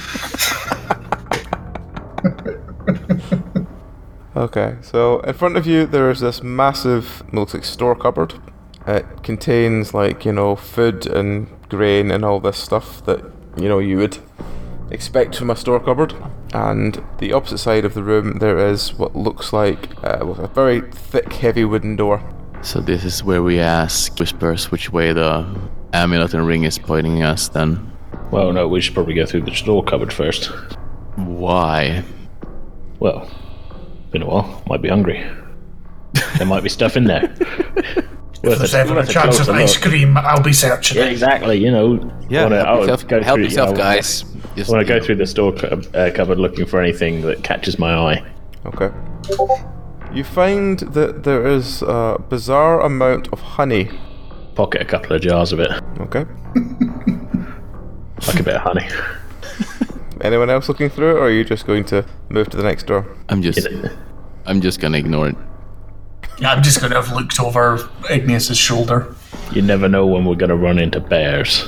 Okay, so in front of you there is this massive, looks like store cupboard. It contains like, you know, food and grain and all this stuff that, you know, you would expect from a store cupboard. And the opposite side of the room there is what looks like uh, a very thick, heavy wooden door. So this is where we ask Whispers which way the amulet and ring is pointing us then. Well, no, we should probably go through the store cupboard first. Why? Well, been a while. Might be hungry. There might be stuff in there. If there's ever a chance of ice cream, I'll be searching Yeah, it. exactly. You know. Yeah, wanna- help oh, yourself, go help through- yourself yeah, guys. Just, I want to you go know. through the store cu- uh, cupboard looking for anything that catches my eye. Okay. You find that there is a bizarre amount of honey. Pocket a couple of jars of it. Okay. Like a bit of honey. Anyone else looking through it, or are you just going to move to the next door? I'm just, I'm just gonna ignore it. Yeah, I'm just going to have looked over Igneous's shoulder. You never know when we're going to run into bears.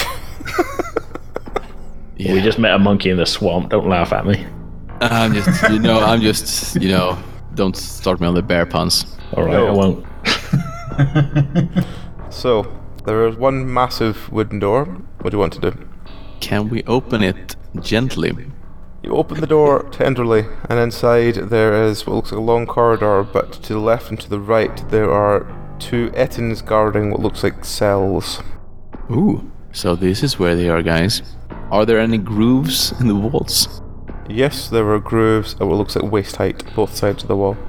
Yeah. We just met a monkey in the swamp. Don't laugh at me. I'm just, you know, I'm just, you know, don't start me on the bear puns. All right, No. I won't. So, there is one massive wooden door. What do you want to do? Can we open it gently? You open the door tenderly, and inside there is what looks like a long corridor, but to the left and to the right there are two Ettins guarding what looks like cells. Ooh, so this is where they are, guys. Are there any grooves in the walls? Yes, there are grooves at what looks like waist height, both sides of the wall.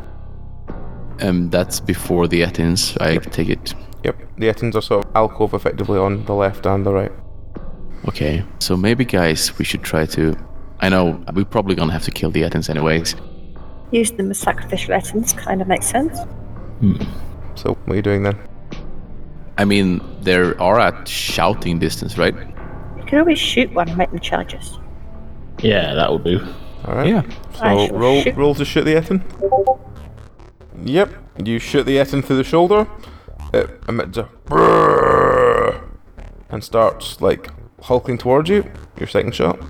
Um, that's before the Ettins, I take it. Yep, the Ettins are sort of alcove effectively on the left and the right. Okay, so maybe, guys, we should try to... I know, we're probably gonna have to kill the Ettins anyways. Use them as sacrificial items kind of makes sense. So, what are you doing then? I mean, they are at shouting distance, right? You can always shoot one and make them charge us. Yeah, that will do. Alright. Yeah. I So, shall roll, shoot. roll to shoot the Ettin. Yep, you shoot the Ettin through the shoulder. It emits a brrrr and starts, like, hulking towards you. Your second shot.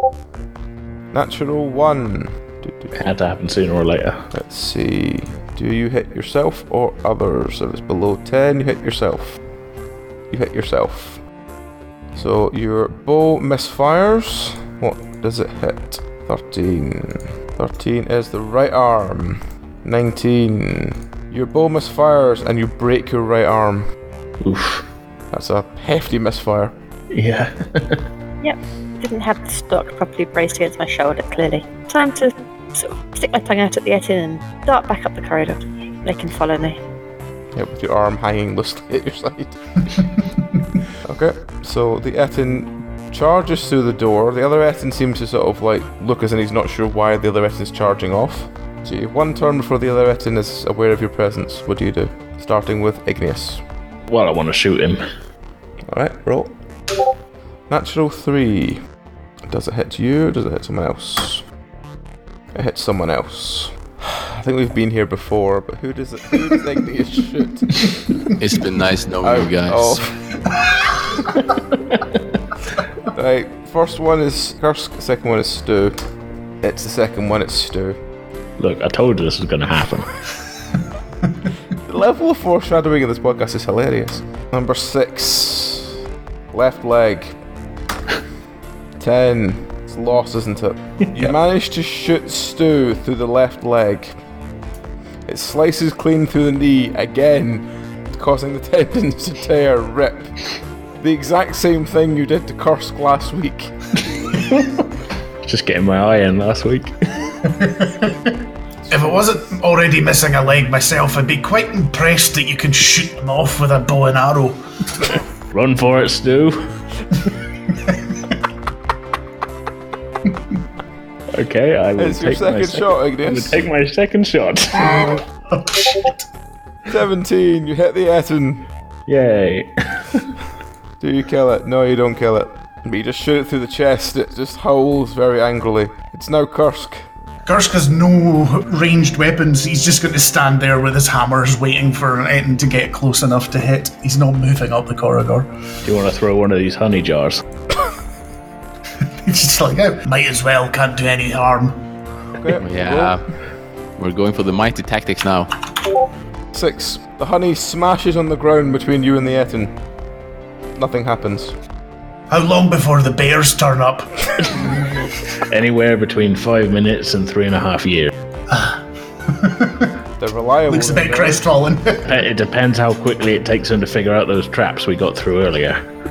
Natural one. Do, do, It had to happen sooner or later. Let's see. Do you hit yourself or others? If it's below ten, you hit yourself. You hit yourself. So your bow misfires. What does it hit? thirteen. thirteen is the right arm. nineteen. Your bow misfires and you break your right arm. Oof. That's a hefty misfire. Yeah. Yep. Didn't have the stock properly braced against my shoulder, clearly. Time to sort of stick my tongue out at the Ettin and dart back up the corridor. They can follow me. Yep, with your arm hanging loosely at your side. Okay, so the Ettin charges through the door. The other Ettin seems to sort of like look as if he's not sure why the other Ettin's charging off. So you have one turn before the other Ettin is aware of your presence. What do you do? Starting with Igneous. Well, I want to shoot him. Alright, roll. Natural three. Does it hit you or does it hit someone else? It hits someone else. I think we've been here before, but who does it who does Igneous shoot? It's been nice knowing Out you guys. of- Right, first one is Kursk, second one is Stu. It's the second one, it's Stu. Look, I told you this was going to happen. The level of foreshadowing in this podcast is hilarious. Number six. Left leg. Ten. It's lost, isn't it? You manage to shoot Stu through the left leg. It slices clean through the knee again, causing the tendons to tear, rip. The exact same thing you did to Kursk last week. Just getting my eye in last week. If it wasn't already missing a leg myself, I'd be quite impressed that you can shoot them off with a bow and arrow. Run for it, Stu. Okay, I will It's your take my second second shot, I'm going Igneous. to take my second shot. Oh shit. seventeen, you hit the Ettin. Yay. Do you kill it? No, you don't kill it. But you just shoot it through the chest, it just howls very angrily. It's now Kursk. Kursk has no ranged weapons. He's just going to stand there with his hammers waiting for an Ettin to get close enough to hit. He's not moving up the corridor. Do you want to throw one of these honey jars? He's just like, oh, might as well, can't do any harm. Okay, Yeah. We're going for the mighty tactics now. roll. Six. The honey smashes on the ground between you and the Ettin. Nothing happens. How long before the bears turn up? Anywhere between five minutes and three and a half years. They're reliable. Looks a bit they're- crestfallen. It depends how quickly it takes them to figure out those traps we got through earlier.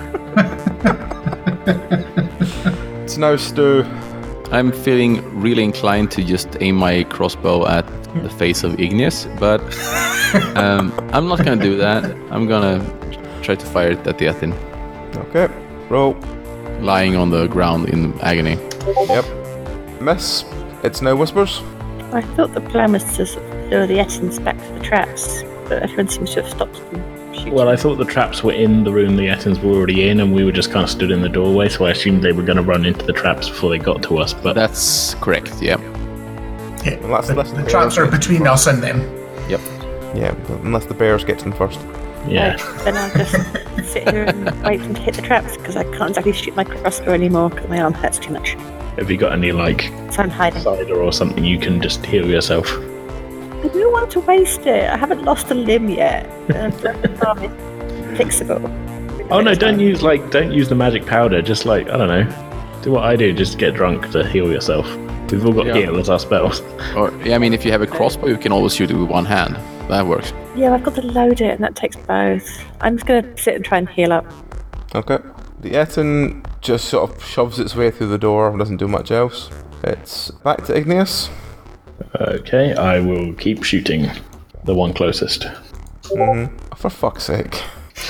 It's now Stu. I'm feeling really inclined to just aim my crossbow at the face of Igneous, but um, I'm not gonna do that. I'm gonna try to fire it at the Ettin, Okay, roll. lying on the ground in agony. Yep. Miss. It's now Whispers. I thought the plan was to sort of lure the Ettins back to the traps, but everyone seems to have stopped them shooting. Well, I thought the traps were in the room the Ettins were already in, and we were just kind of stood in the doorway, so I assumed they were going to run into the traps before they got to us. But That's correct, yeah. Yeah, Well, that's- the, that's the the traps bears are between getting us and them. Yep. Yeah, unless the bears get to them first. yeah, Right, then I'll just sit here and wait for them to hit the traps, because I can't exactly shoot my crossbow anymore, because my arm hurts too much. have you got any like So I'm hiding. cider or something you can just heal yourself? I don't want to waste it. I haven't lost a limb yet. Uh, the arm is fixable. Oh no, don't use like don't use the magic powder. Just like I don't know, do what I do. Just get drunk to heal yourself. We've all got Yeah. heal as our spells. Or yeah, I mean, if you have a crossbow, you can always shoot it with one hand. That works. Yeah, I've got to load it, and that takes both. I'm just going to sit and try and heal up. Okay. The Ettin just sort of shoves its way through the door and doesn't do much else. It's back to Igneous. Okay, I will keep shooting the one closest. Oh, for fuck's sake.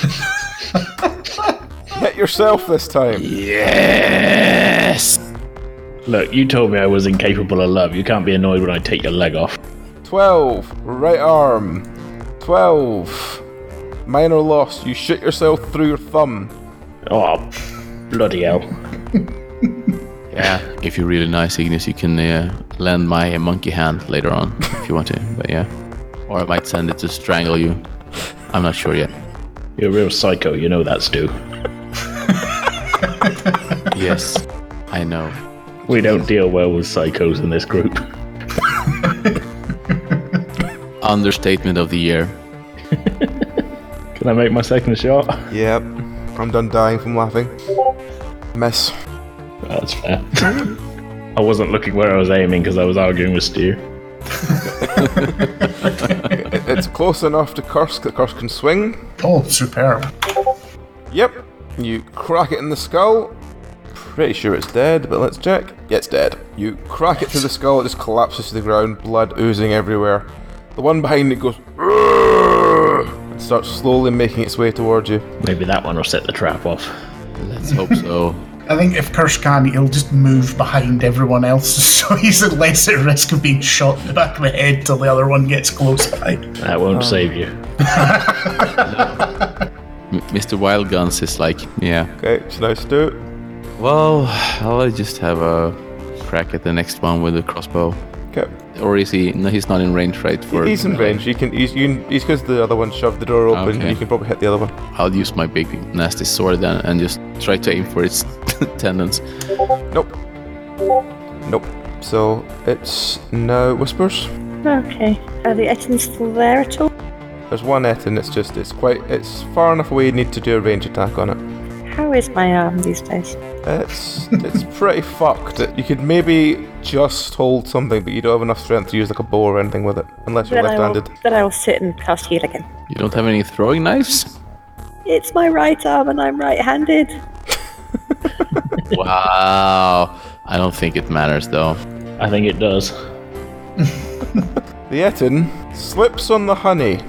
Hit yourself this time. Yes! Look, you told me I was incapable of love. You can't be annoyed when I take your leg off. twelve. Right arm. twelve. Minor loss. You shoot yourself through your thumb. Oh, bloody hell. Yeah, if you're really nice, Ignis, you can uh, lend my monkey hand later on if you want to. But yeah. Or I might send it to strangle you. I'm not sure yet. You're a real psycho, you know that, Stu. Yes, I know. We don't deal well with psychos in this group. Understatement of the year. Can I make my second shot? Yep. I'm done dying from laughing. Miss. That's fair. I wasn't looking where I was aiming because I was arguing with Stu. It- It's close enough to Kursk that Kursk can swing. Oh, superb. Yep. You crack it in the skull. Pretty sure it's dead, but let's check. Yeah, it's dead. You crack it to the skull, it just collapses to the ground, blood oozing everywhere. The one behind it goes "Urgh," and starts slowly making its way towards you. Maybe that one will set the trap off. Let's hope so. I think if Kursk can, he'll just move behind everyone else so he's at less at risk of being shot in the back of the head till the other one gets close by. That won't save you. M- Mister Wild Guns is like, yeah. Okay, so now Stu. Well, I'll just have a crack at the next one with the crossbow. Okay. Or is he? No, he's not in range, right? For He's in range. You can. He's. You, he's because the other one shoved the door open. Okay. You can probably hit the other one. I'll use my big nasty sword then and just try to aim for its tendons. Nope. Nope. So it's now Whispers. Okay. Are the Ettins still there at all? There's one Ettin. It's just. It's quite. It's far enough away. You need to do a range attack on it. How is my arm these days? It's. It's pretty fucked. You could maybe just hold something, but you don't have enough strength to use like a bow or anything with it, unless you're Then I, will, left-handed. then I will sit and cast heal again. You don't have any throwing knives? It's my right arm and I'm right-handed. Wow. I don't think it matters though. I think it does. The Ettin slips on the honey.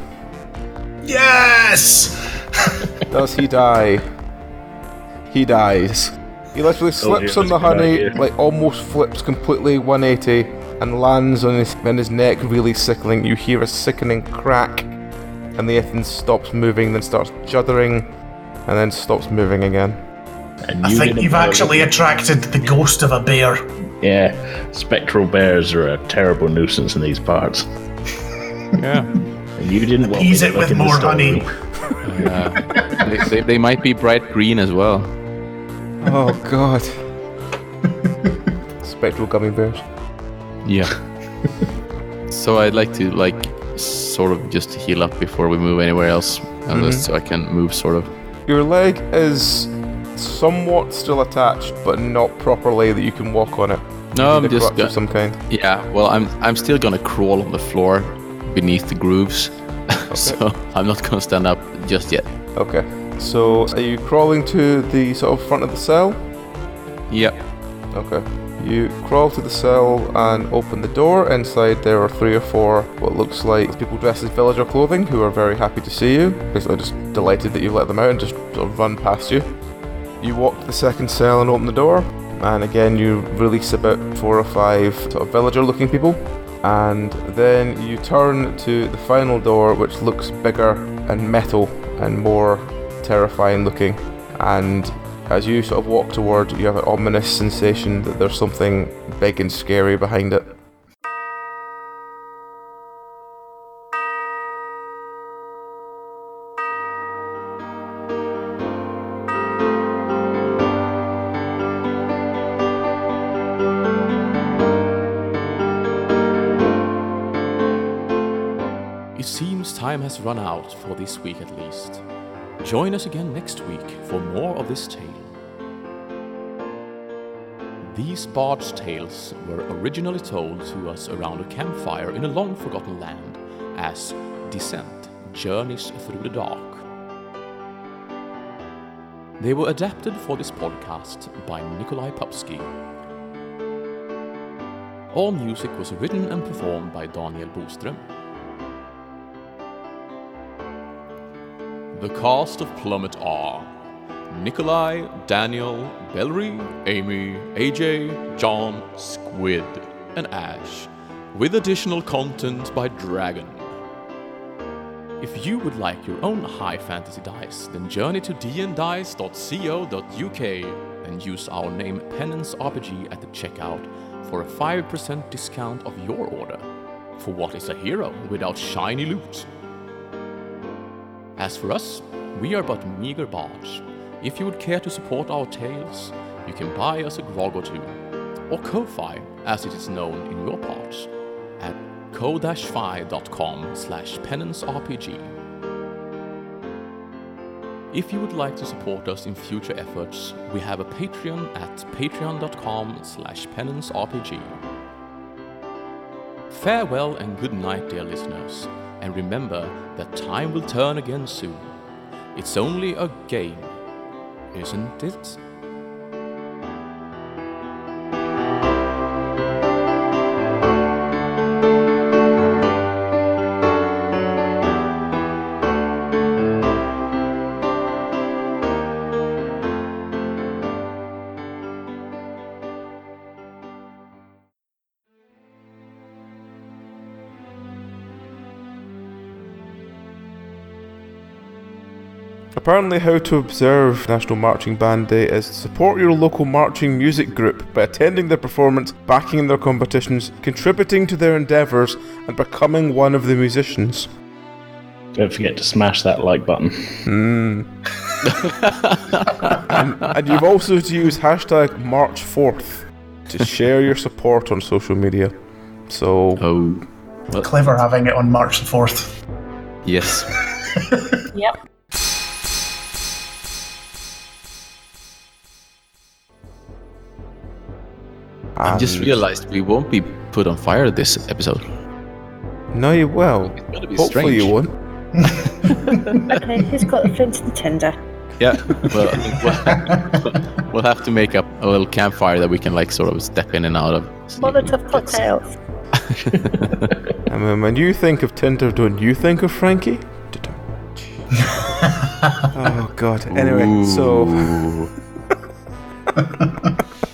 Yes! Does he die? He dies. He literally slips yeah, on the that's a good honey, idea. like almost flips completely one eighty, and lands on his, on his neck, really sickling. You hear a sickening crack, and the Ettin stops moving, then starts juddering, and then stops moving again. And I you think didn't you've bother actually looking. attracted the ghost of a bear. Yeah, spectral bears are a terrible nuisance in these parts. Yeah. And you didn't want Appease me it to with look in the more storeroom. honey. Uh, they, they, they might be bright green as well. Oh god. Spectral gummy bears. Yeah. So I'd like to like sort of just heal up before we move anywhere else, unless so I can move sort of. Your leg is somewhat still attached, but not properly that you can walk on it. No, You I'm need a just crutch of go- some kind. Yeah. Well, I'm I'm still gonna crawl on the floor beneath the grooves, so I'm not gonna stand up just yet. Okay. So are you crawling to the sort of front of the cell? Yep. Okay. You crawl to the cell and open the door. Inside there are three or four what looks like people dressed as villager clothing who are very happy to see you. Basically just delighted that you let them out and just sort of run past you. You walk to the second cell and open the door. And again you release about four or five sort of villager looking people. And then you turn to the final door, which looks bigger and metal and more terrifying looking. And as you sort of walk toward, you have an ominous sensation that there's something big and scary behind it. It seems time has run out for this week at least. Join us again next week for more of this tale. These bard's tales were originally told to us around a campfire in a long-forgotten land as Descent, Journeys Through the Dark. They were adapted for this podcast by Nikolai Popsky. All music was written and performed by Daniel Boström. The cast of Plummet are Nikolai, Daniel, Bellery, Amy, A J, John, Squid, and Ash, with additional content by Dragon. If you would like your own high fantasy dice, then journey to d n dice dot co dot u k and use our name Penance R P G at the checkout for a five percent discount of your order. For what is a hero without shiny loot? As for us, we are but meager bards. If you would care to support our tales, you can buy us a grog or two, or Ko-Fi, as it is known in your parts, at ko-fi.com slash penancerpg. If you would like to support us in future efforts, we have a Patreon at patreon.com slash penancerpg. Farewell and good night, dear listeners, and remember that time will turn again soon. It's only a game, isn't it? Apparently, how to observe National Marching Band Day is support your local marching music group by attending their performance, backing their competitions, contributing to their endeavours, and becoming one of the musicians. Don't forget to smash that like button. Mm. and, and you've also to use hashtag March fourth to share your support on social media. So, Oh, well, Clever having it on March the fourth. yes. Yep. I just and- realized we won't be put on fire this episode. No, you will. It's gonna be Hopefully, strange. you won't. Okay, who's got the flint and tinder? Yeah, well, I think we'll, we'll have to make up a little campfire that we can like sort of step in and out of. Molotov cocktails. I mean, when you think of Tinder, don't you think of Frankie? Oh, God. Anyway, so... Ooh.